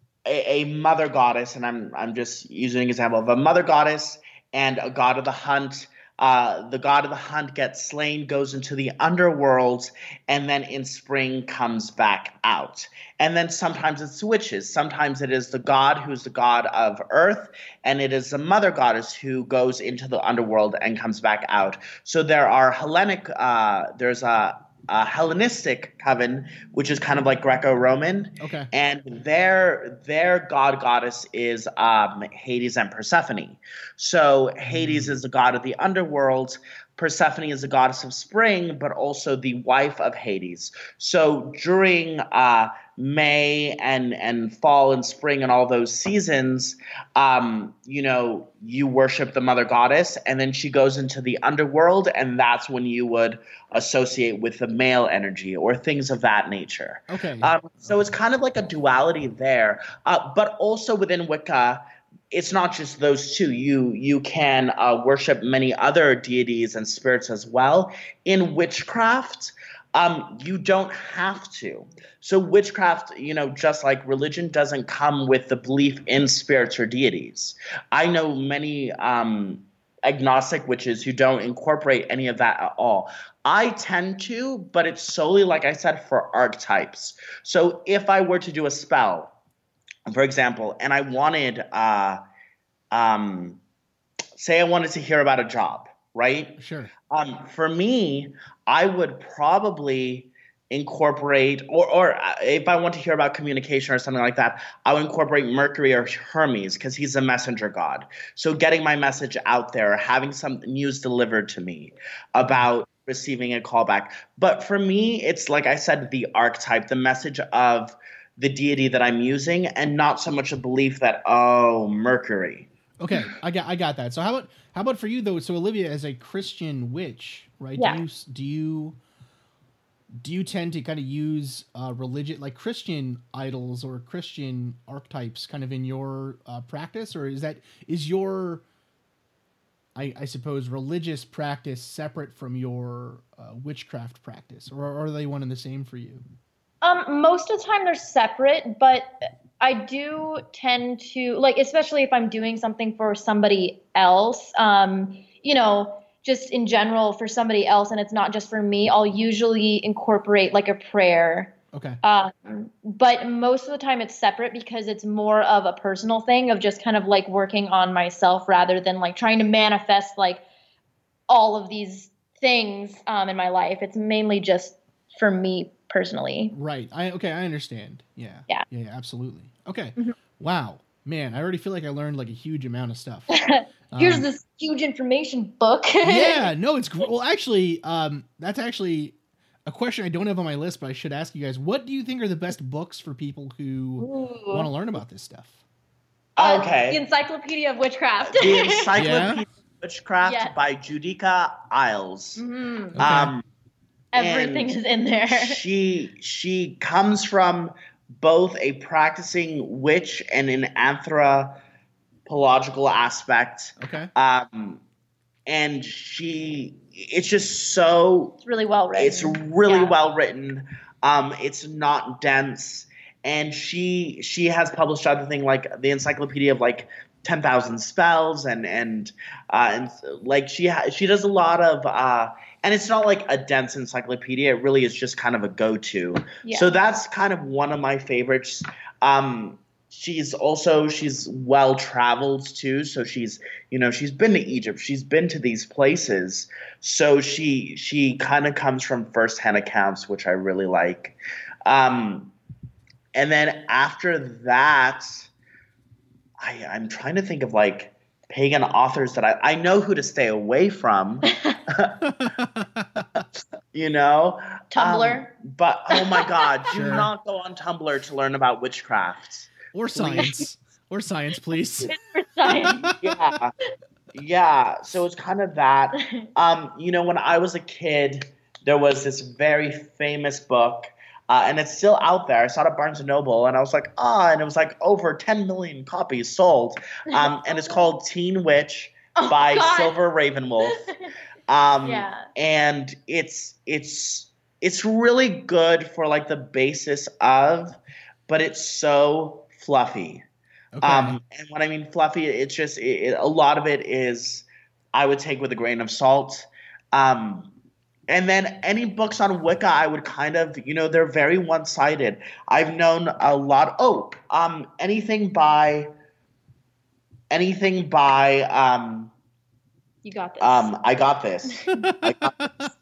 a, a mother goddess, and I'm I'm just using an example of a mother goddess and a god of the hunt. Uh, the god of the hunt gets slain, goes into the underworld, and then in spring comes back out. And then sometimes it switches. Sometimes it is the god who's the god of earth, and it is the mother goddess who goes into the underworld and comes back out. So there are Hellenic, uh, there's a, a Hellenistic coven, which is kind of like Greco-Roman. Okay. And their their god goddess is um, Hades and Persephone. So Hades is the god of the underworld. Persephone is the goddess of spring, but also the wife of Hades. So during uh, May and and fall and spring and all those seasons, um, you know, you worship the mother goddess, and then she goes into the underworld, and that's when you would associate with the male energy or things of that nature. Okay. Um, so it's kind of like a duality there, uh, but also within Wicca, it's not just those two. You you can uh, worship many other deities and spirits as well. In witchcraft, um, you don't have to. So witchcraft, you know, just like religion, doesn't come with the belief in spirits or deities. I know many um, agnostic witches who don't incorporate any of that at all. I tend to, but it's solely, like I said, for archetypes. So if I were to do a spell, for example, and I wanted, uh, um, say I wanted to hear about a job, right? Sure. Um, for me, I would probably incorporate, or, or uh, if I want to hear about communication or something like that, I would incorporate Mercury or Hermes because he's a messenger god. So getting my message out there, having some news delivered to me about receiving a callback. But for me, it's like I said, the archetype, the message of the deity that I'm using, and not so much a belief that, oh, Mercury. Okay, I got I got that. So how about how about for you though? So Olivia, as a Christian witch, right? Yeah. Do you do you do you tend to kind of use uh, religion like Christian idols or Christian archetypes kind of in your uh, practice, or is that is your I, I suppose, religious practice separate from your uh, witchcraft practice, or, or are they one and the same for you? Um, most of the time they're separate, but I do tend to like, especially if I'm doing something for somebody else, um, you know, just in general for somebody else, and it's not just for me, I'll usually incorporate like a prayer. Okay. Um, but most of the time it's separate because it's more of a personal thing of just kind of like working on myself rather than like trying to manifest like all of these things um, in my life. It's mainly just for me personally. Right. I okay, I understand. Yeah. Yeah. Yeah, absolutely. Okay. Mm-hmm. Wow. Man, I already feel like I learned like a huge amount of stuff. Here's Um, this huge information book. yeah, no, it's gr- well actually, um that's actually a question I don't have on my list, but I should ask you guys. What do you think are the best books for people who Ooh. want to learn about this stuff? Uh, Okay. The Encyclopedia of Witchcraft. The Encyclopedia Yeah? of Witchcraft Yeah. by Judica Isles. Mhm. Okay. Um, Everything and is in there. she she comes from both a practicing witch and an anthropological aspect. Okay. Um, and she, it's just so, It's really well written. it's really Yeah. well written. Um, it's not dense, and she she has published other thing like the Encyclopedia of like ten thousand spells and and uh, and like she ha- she does a lot of uh, and it's not like a dense encyclopedia. It really is just kind of a go-to. Yeah. So that's kind of one of my favorites. Um, she's also she's well traveled too. So she's you know she's been to Egypt. She's been to these places. So she she kind of comes from firsthand accounts, which I really like. Um, and then after that, I, I'm trying to think of like pagan authors that I, I know who to stay away from. You know, Tumblr. Um, but oh my God, do Sure. not go on Tumblr to learn about witchcraft. Or science. Or science, please. Science. Yeah, yeah. So it's kind of that. Um, you know, when I was a kid, there was this very famous book. Uh, and it's still out there. I saw it at Barnes and Noble, and I was like, ah, and it was like over ten million copies sold. Um, and it's called Teen Witch Oh, by God. Silver Ravenwolf. Um, Yeah. And it's it's it's really good for like the basis of, but it's so fluffy. Okay. Um, and when I mean fluffy, it's just it, it, a lot of it is I would take with a grain of salt. Um, and then any books on Wicca, I would kind of, you know, they're very one-sided. I've known a lot. Oh, um, anything by, anything by, um, You got this. um, I got this. I got,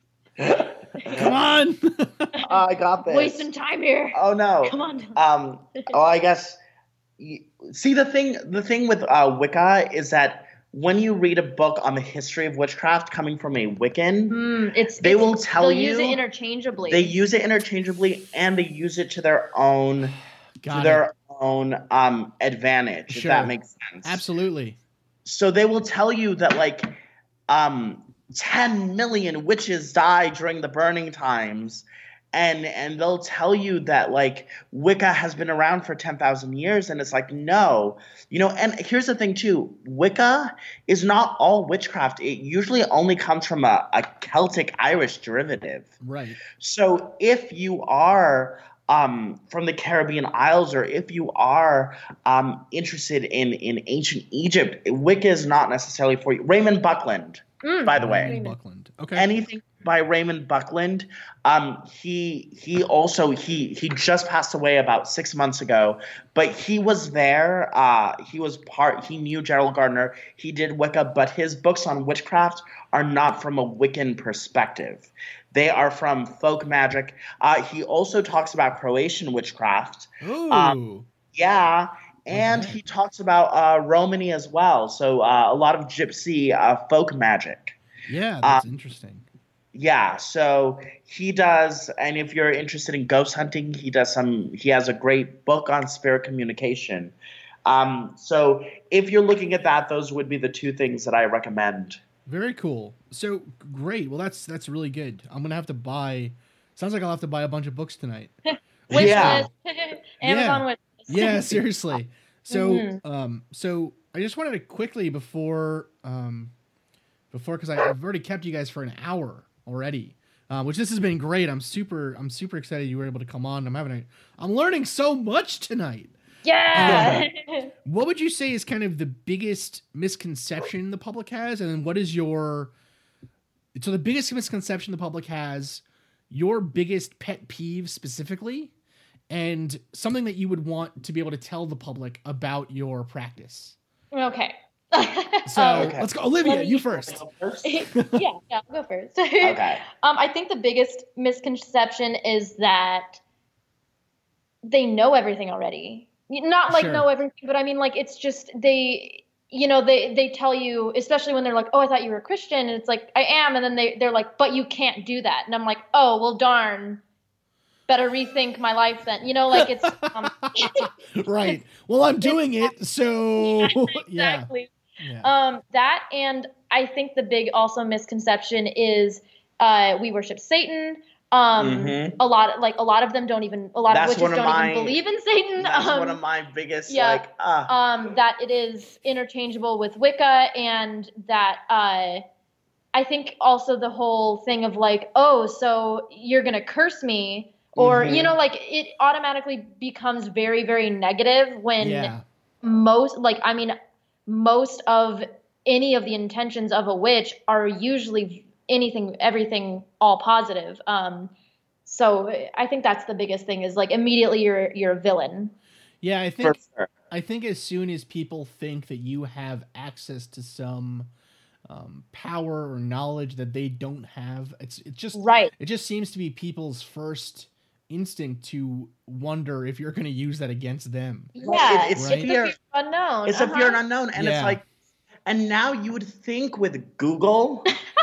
Come on. I got this. Wasting time here. Oh no. Come on. Um, oh, I guess. y- See, the thing, the thing with uh, Wicca is that when you read a book on the history of witchcraft coming from a Wiccan, Mm, it's they it's- will tell they'll you use it interchangeably. they use it interchangeably and they use it to their own to Got it. their own um, advantage. Sure. If that makes sense. Absolutely. So they will tell you that like um, ten million witches died during the burning times. And and they'll tell you that like Wicca has been around for ten thousand years, and it's like no, you know. And here's the thing too: Wicca is not all witchcraft. It usually only comes from a, a Celtic Irish derivative. Right. So if you are um, from the Caribbean Isles, or if you are um, interested in in ancient Egypt, Wicca is not necessarily for you. Raymond Buckland, Mm. by the way. Raymond Buckland. Okay. Anything by Raymond Buckland. Um, he he also he he just passed away about six months ago, but he was there. Uh, he was part. He knew Gerald Gardner. He did Wicca, but his books on witchcraft are not from a Wiccan perspective. They are from folk magic. Uh, he also talks about Croatian witchcraft. Ooh. um, Yeah. And Okay. he talks about uh, Romany as well. So uh, a lot of gypsy uh, folk magic. yeah, that's um, interesting. Yeah, so he does, and if you're interested in ghost hunting, he does some. He has a great book on spirit communication. Um, so if you're looking at that, those would be the two things that I recommend. Very cool. So great. Well, that's that's really good. I'm gonna have to buy. Sounds like I'll have to buy a bunch of books tonight. Wish Yeah. list. Amazon wish list. Yeah, seriously. So, Mhm. um, so I just wanted to quickly before um before because I've already kept you guys for an hour already. Uh, which this has been great. I'm super I'm super excited you were able to come on. I'm having a I'm learning so much tonight. Yeah. Um, what would you say is kind of the biggest misconception the public has, and then what is your so the biggest misconception the public has, your biggest pet peeve specifically, and something that you would want to be able to tell the public about your practice? Okay. So um, Okay. let's go, Olivia. Let me- You first. yeah, yeah, I'll go first. Okay. Um, I think the biggest misconception is that they know everything already. Not like Sure. know everything, but I mean like it's just they, you know, they they tell you, especially when they're like, "Oh, I thought you were a Christian," and it's like, "I am," and then they they're like, "But you can't do that," and I'm like, "Oh, well, darn." Better rethink my life then. You know, like it's um, Right. Well, I'm doing it, so yeah. exactly. Yeah. Um, that and I think the big also misconception is uh, we worship Satan. Um, Mhm. A lot like a lot of them don't even a lot That's of one witches of don't my- even believe in Satan. That's um, one of my biggest yeah. like uh um, that it is interchangeable with Wicca, and that uh, I think also the whole thing of like, oh, so you're gonna curse me, or Mhm. you know, like it automatically becomes very, very negative when Yeah. most, like, I mean, most of any of the intentions of a witch are usually anything, everything, all positive. Um, so I think that's the biggest thing is like immediately you're you're a villain. Yeah, I for think sure. I think as soon as people think that you have access to some um, power or knowledge that they don't have, it's it just Right. it just seems to be people's first instinct to wonder if you're going to use that against them. Yeah, it- it's Right. it's fear. a fear of unknown. It's a fear and Uh-huh. unknown, and Yeah. it's like, and now you would think with Google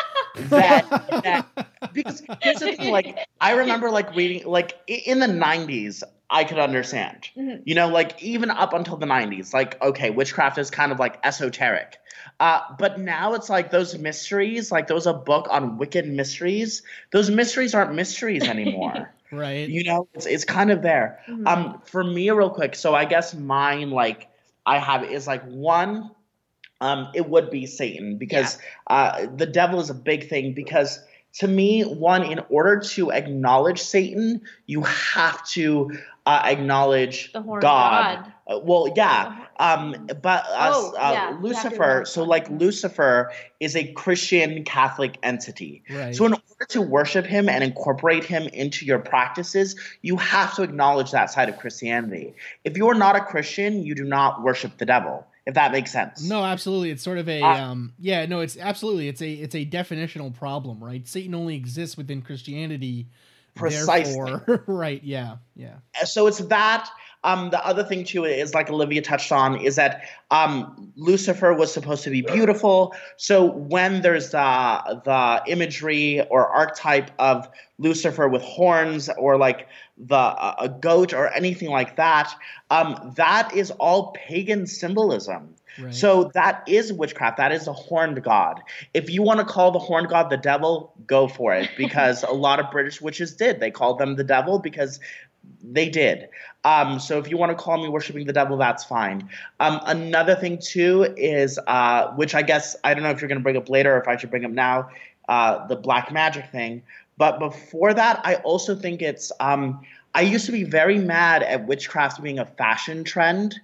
that, that because here's the thing, like I remember like reading like i- in the nineties, I could understand, Mhm. you know, like even up until the nineties, like okay, witchcraft is kind of like esoteric, uh, but now it's like those mysteries, like there was a book on Wiccan mysteries. Those mysteries aren't mysteries anymore. Right. You know, it's it's kind of there. Mhm. Um, for me, real quick. So I guess mine, like I have, is like one. Um, it would be Satan because uh, the devil is a big thing. Because to me, one, in order to acknowledge Satan, you have to uh, acknowledge The horn of God. God. Uh, well, yeah. Um, but us, Oh, uh, yeah, exactly Lucifer. what So, I'm like saying. Lucifer is a Christian Catholic entity. Right. So in order to worship him and incorporate him into your practices, you have to acknowledge that side of Christianity. If you are not a Christian, you do not worship the devil, if that makes sense. No, absolutely. It's sort of a Uh, um yeah, no, it's absolutely it's a it's a definitional problem, right? Satan only exists within Christianity. Precisely. Therefore, right, yeah. Yeah. So it's that. Um, the other thing too is, like Olivia touched on, is that um, Lucifer was supposed to be beautiful. So when there's the the imagery or archetype of Lucifer with horns, or like the uh, a goat or anything like that, um, that is all pagan symbolism. Right. So that is witchcraft. That is a horned god. If you want to call the horned god the devil, go for it, because a lot of British witches did. They called them the devil because they did. Um, so if you want to call me worshiping the devil, that's fine. Um, another thing too is, uh, which I guess, I don't know if you're going to bring up later or if I should bring up now, uh, the black magic thing. But before that, I also think it's, um, I used to be very mad at witchcraft being a fashion trend.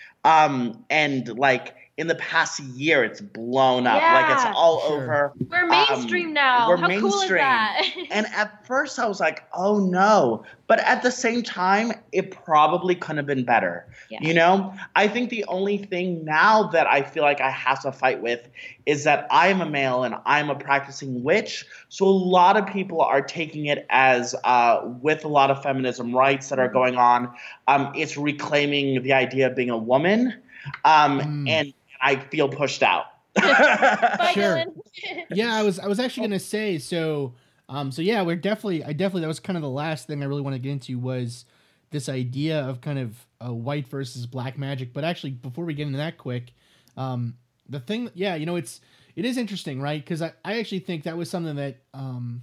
Um, and like in the past year, it's blown up. Like Yeah. it's all Sure. over. We're mainstream Um, now. we're How cool is mainstream. that? And at first I was like, oh no. But at the same time, it probably couldn't have been better. Yeah. You know, I think the only thing now that I feel like I have to fight with is that I'm a male and I'm a practicing witch. So a lot of people are taking it as, uh, with a lot of feminism rights that are going on, um, it's reclaiming the idea of being a woman. Um, Mm. And I feel pushed out. Bye, Sure. Dylan. Yeah, I was I was actually gonna say so. Um, so yeah, we're definitely I definitely that was kind of the last thing I really want to get into was this idea of kind of uh, white versus black magic. But actually, before we get into that quick, um, the thing, yeah, you know, it's it is interesting, right? Because I I actually think that was something that um,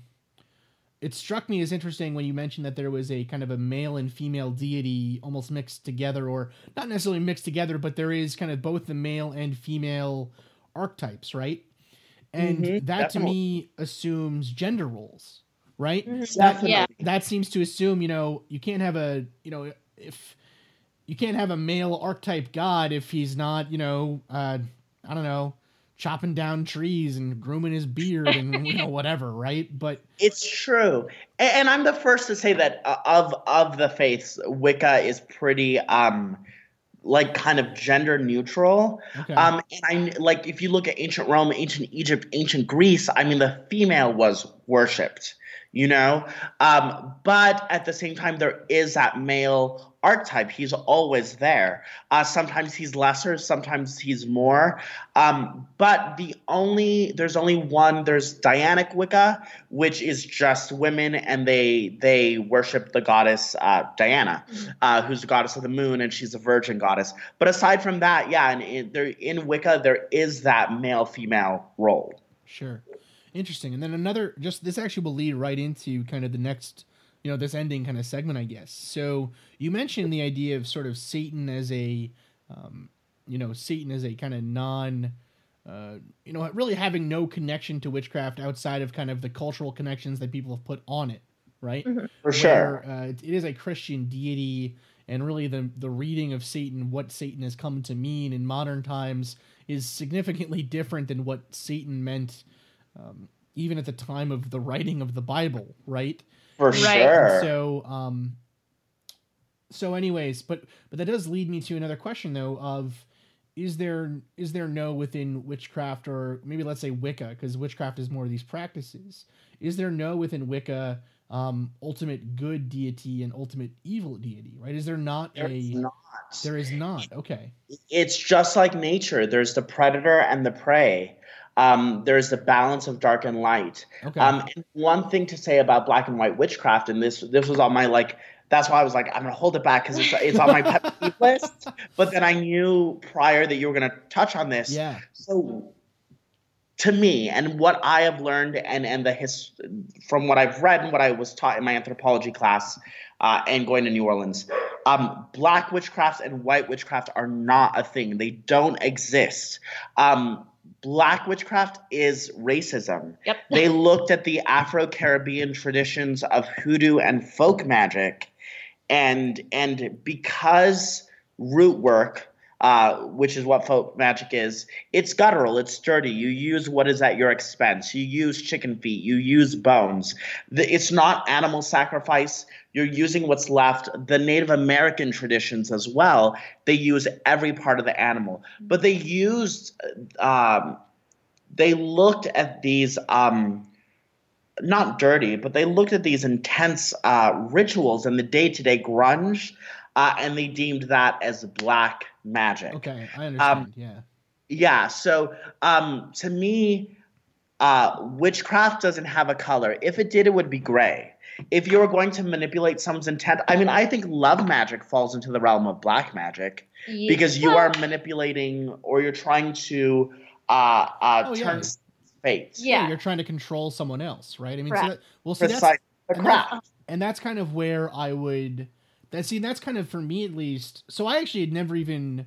it struck me as interesting when you mentioned that there was a kind of a male and female deity almost mixed together, or not necessarily mixed together, but there is kind of both the male and female archetypes, right? and Mhm, that definitely. to me assumes gender roles, right? Mhm. Definitely. Yeah. That seems to assume, you know, you can't have a, you know, if you can't have a male archetype god if he's not, you know, uh, I don't know, chopping down trees and grooming his beard and you know whatever, right? But It's true, and, and I'm the first to say that uh, of of the faiths, Wicca is pretty um like kind of gender neutral. okay, Um, and I like if you look at ancient Rome, ancient Egypt, ancient Greece. I mean, the female was worshipped, you know. Um, but at the same time, there is that male archetype. He's always there. Uh, sometimes he's lesser, sometimes he's more. Um, but the only there's only one. There's Dianic Wicca, which is just women, and they they worship the goddess uh, Diana, uh, who's the goddess of the moon, and she's a virgin goddess. But aside from that, yeah, and in, there in Wicca there is that male female role. sure, interesting. And then another, just this actually will lead right into kind of the next, you know, this ending kind of segment, I guess. So you mentioned the idea of sort of Satan as a, um, you know, Satan as a kind of non, uh, you know, really having no connection to witchcraft outside of kind of the cultural connections that people have put on it, right? For sure. Where, uh, it, it is a Christian deity, and really the the reading of Satan, what Satan has come to mean in modern times, is significantly different than what Satan meant, um, even at the time of the writing of the Bible, right? For Right. sure. So, um, so anyways, but but that does lead me to another question though of is there is there no within witchcraft, or maybe let's say Wicca, because witchcraft is more of these practices. Is there no within Wicca um, ultimate good deity and ultimate evil deity? Right? Is there not There's a? not. There is not. Okay. It's just like nature. There's the predator and the prey. Um, there's the balance of dark and light. Okay. Um, and one thing to say about black and white witchcraft, and this this was on my like. That's why I was like, I'm gonna hold it back because it's it's on my pet peeve list. But then I knew prior that you were gonna touch on this. Yeah. So to me, and what I have learned, and and the his from what I've read and what I was taught in my anthropology class, uh, and going to New Orleans, um, black witchcraft and white witchcraft are not a thing. They don't exist. Um, Black witchcraft is racism. Yep. They looked at the Afro-Caribbean traditions of hoodoo and folk magic, and and because root work, uh, which is what folk magic is, it's guttural, it's dirty. You use what is at your expense. You use chicken feet. You use bones. The, it's not animal sacrifice. You're using what's left. The Native American traditions as well, they use every part of the animal. But they used, um, they looked at these, um, not dirty, but they looked at these intense uh, rituals and the day-to-day grunge, uh, and they deemed that as black magic. Okay. I understand. Um, yeah. Yeah, so um, to me, uh, witchcraft doesn't have a color. If it did, it would be gray. If you were going to manipulate someone's intent, I mean, I think love magic falls into the realm of black magic because you are manipulating or you're trying to uh, uh, Oh, yeah. turn fate. Yeah. You're trying to control someone else, right? I mean, so Correct. that, well, see, that's, Precise. The and, that, craft. and that's kind of where I would. That see, that's kind of for me at least. So I actually had never even.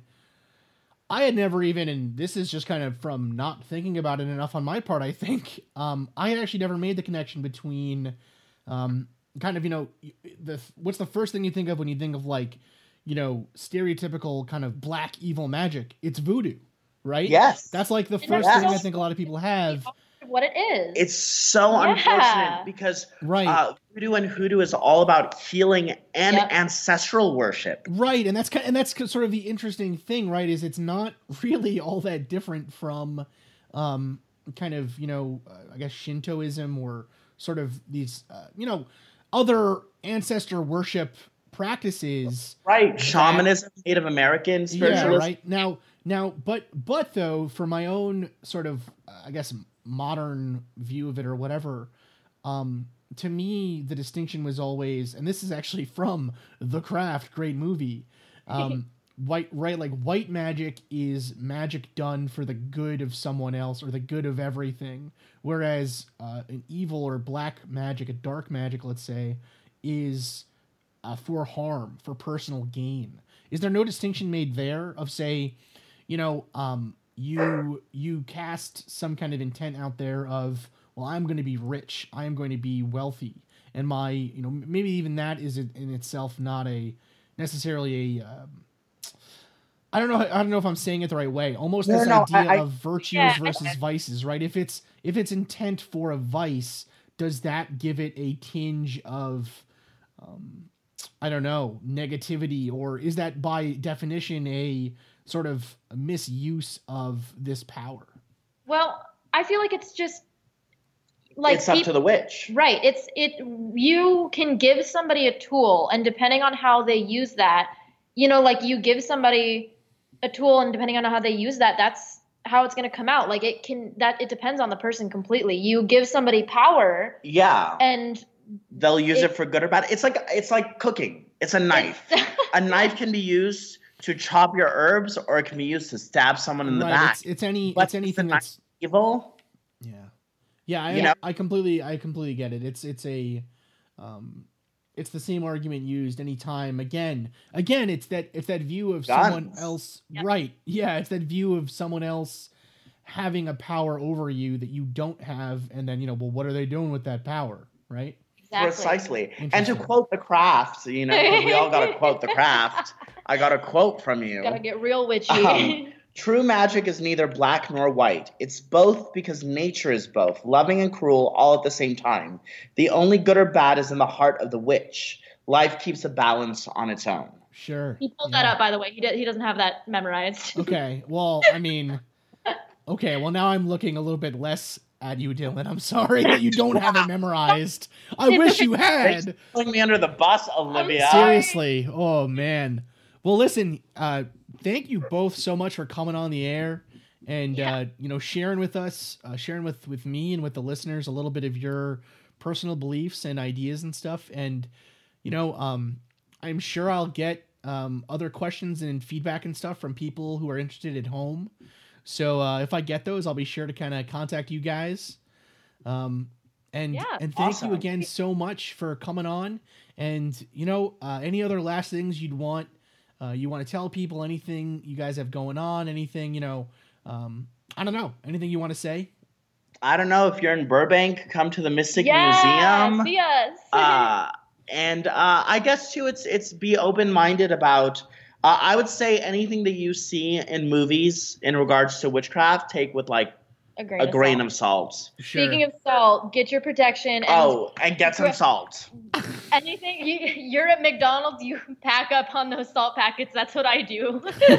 I had never even, and this is just kind of from not thinking about it enough on my part. I think um, I had actually never made the connection between, um, kind of you know, the what's the first thing you think of when you think of like, you know, stereotypical kind of black evil magic? It's voodoo, right? Yes. That's like the And first that's thing I so- think a lot of people have. What it is. It's so Yeah. unfortunate because Right. uh, voodoo and hoodoo is all about healing and Yep. ancestral worship. Right, and that's kind and that's sort of the interesting thing, right? Is it's not really all that different from, um, kind of you know, uh, I guess Shintoism or sort of these, uh, you know, other ancestor worship practices. Right. Shamanism, Native American spiritualism. Yeah, right. Now, now, but but though, for my own sort of, uh, I guess, modern view of it or whatever, um, to me, the distinction was always, and this is actually from The Craft, great movie. Um, white, right? Like white magic is magic done for the good of someone else or the good of everything, whereas uh, an evil or black magic, a dark magic, let's say, is uh, for harm, for personal gain. Is there no distinction made there of say, you know, um, you you cast some kind of intent out there of, well, I'm going to be rich, I am going to be wealthy, and my, you know, maybe even that is in itself not a necessarily a um, I don't know I don't know if I'm saying it the right way. Almost No, this no, idea I- of virtues Yeah. versus vices, right? If it's if it's intent for a vice, does that give it a tinge of um, I don't know, negativity, or is that by definition a sort of misuse of this power? Well, I feel like it's just like it's up peop- to the witch. Right. It's it you can give somebody a tool, and depending on how they use that, you know, like you give somebody a tool, and depending on how they use that, that's how it's going to come out. Like it can that it depends on the person completely. You give somebody power, Yeah. and They'll use it, it- for good or bad. It's like it's like cooking. It's a knife. A knife can be used to chop your herbs, or it can be used to stab someone in the Right, back. it's, it's any But it's anything it's a that's Evil. yeah yeah I, You know? I completely I completely get it. It's it's a um it's the same argument used anytime. Again, again, it's that it's that view of someone Guns. else, Yep. right? Yeah, it's that view of someone else having a power over you that you don't have, and then, you know, well, what are they doing with that power, right? exactly. Precisely. And to Interesting. quote the craft, you know, 'cause we all got to quote the craft. I got a quote from you. Gotta get real witchy. Um, True magic is neither black nor white. It's both because nature is both, loving and cruel all at the same time. The only good or bad is in the heart of the witch. Life keeps a balance on its own. Sure. He pulled yeah. that up, by the way. He did, he doesn't have that memorized. Okay, well, I mean, okay, well, now I'm looking a little bit less at you, Dylan. I'm sorry that you don't have it memorized. I wish you Thanks had. for putting me under the bus, Olivia. Seriously. Oh, man. Well, listen, uh, thank you both so much for coming on the air and, Yeah. uh, you know, sharing with us, uh, sharing with, with me and with the listeners a little bit of your personal beliefs and ideas and stuff. And, you know, um, I'm sure I'll get um, other questions and feedback and stuff from people who are interested at home. So uh, if I get those, I'll be sure to kind of contact you guys. Um, and Yeah. and thank Awesome. you again so much for coming on. And, you know, uh, any other last things you'd want, uh, you want to tell people, anything you guys have going on, anything, you know, um, I don't know, anything you want to say? I don't know if you're in Burbank, come to the Mystic yeah, Museum. see us. Uh, and uh, I guess too, it's it's be open minded about. Uh, I would say anything that you see in movies in regards to witchcraft, take with like a grain, a of, grain salt. of salt. Sure. Speaking of salt, get your protection. And Oh, and get some Gra- salt. anything, you, you're at McDonald's, you pack up on those salt packets. That's what I do.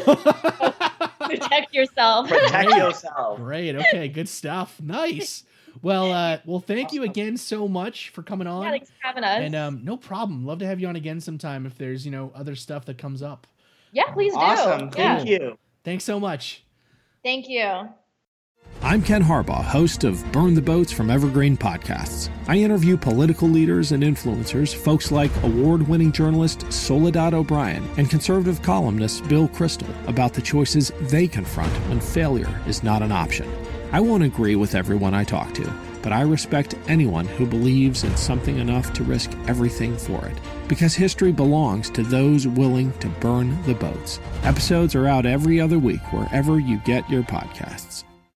Protect yourself. Protect yourself. Great. Okay. Good stuff. Nice. Well, uh, well, thank you again so much for coming on. Yeah, thanks for having us. And um, no problem. Love to have you on again sometime if there's, you know, other stuff that comes up. yeah, please do. Awesome. Yeah. Thank you. Thanks so much. Thank you. I'm Ken Harbaugh, host of Burn the Boats from Evergreen Podcasts. I interview political leaders and influencers, folks like award-winning journalist Soledad O'Brien and conservative columnist Bill Kristol, about the choices they confront when failure is not an option. I won't agree with everyone I talk to, but I respect anyone who believes in something enough to risk everything for it. Because history belongs to those willing to burn the boats. Episodes are out every other week wherever you get your podcasts.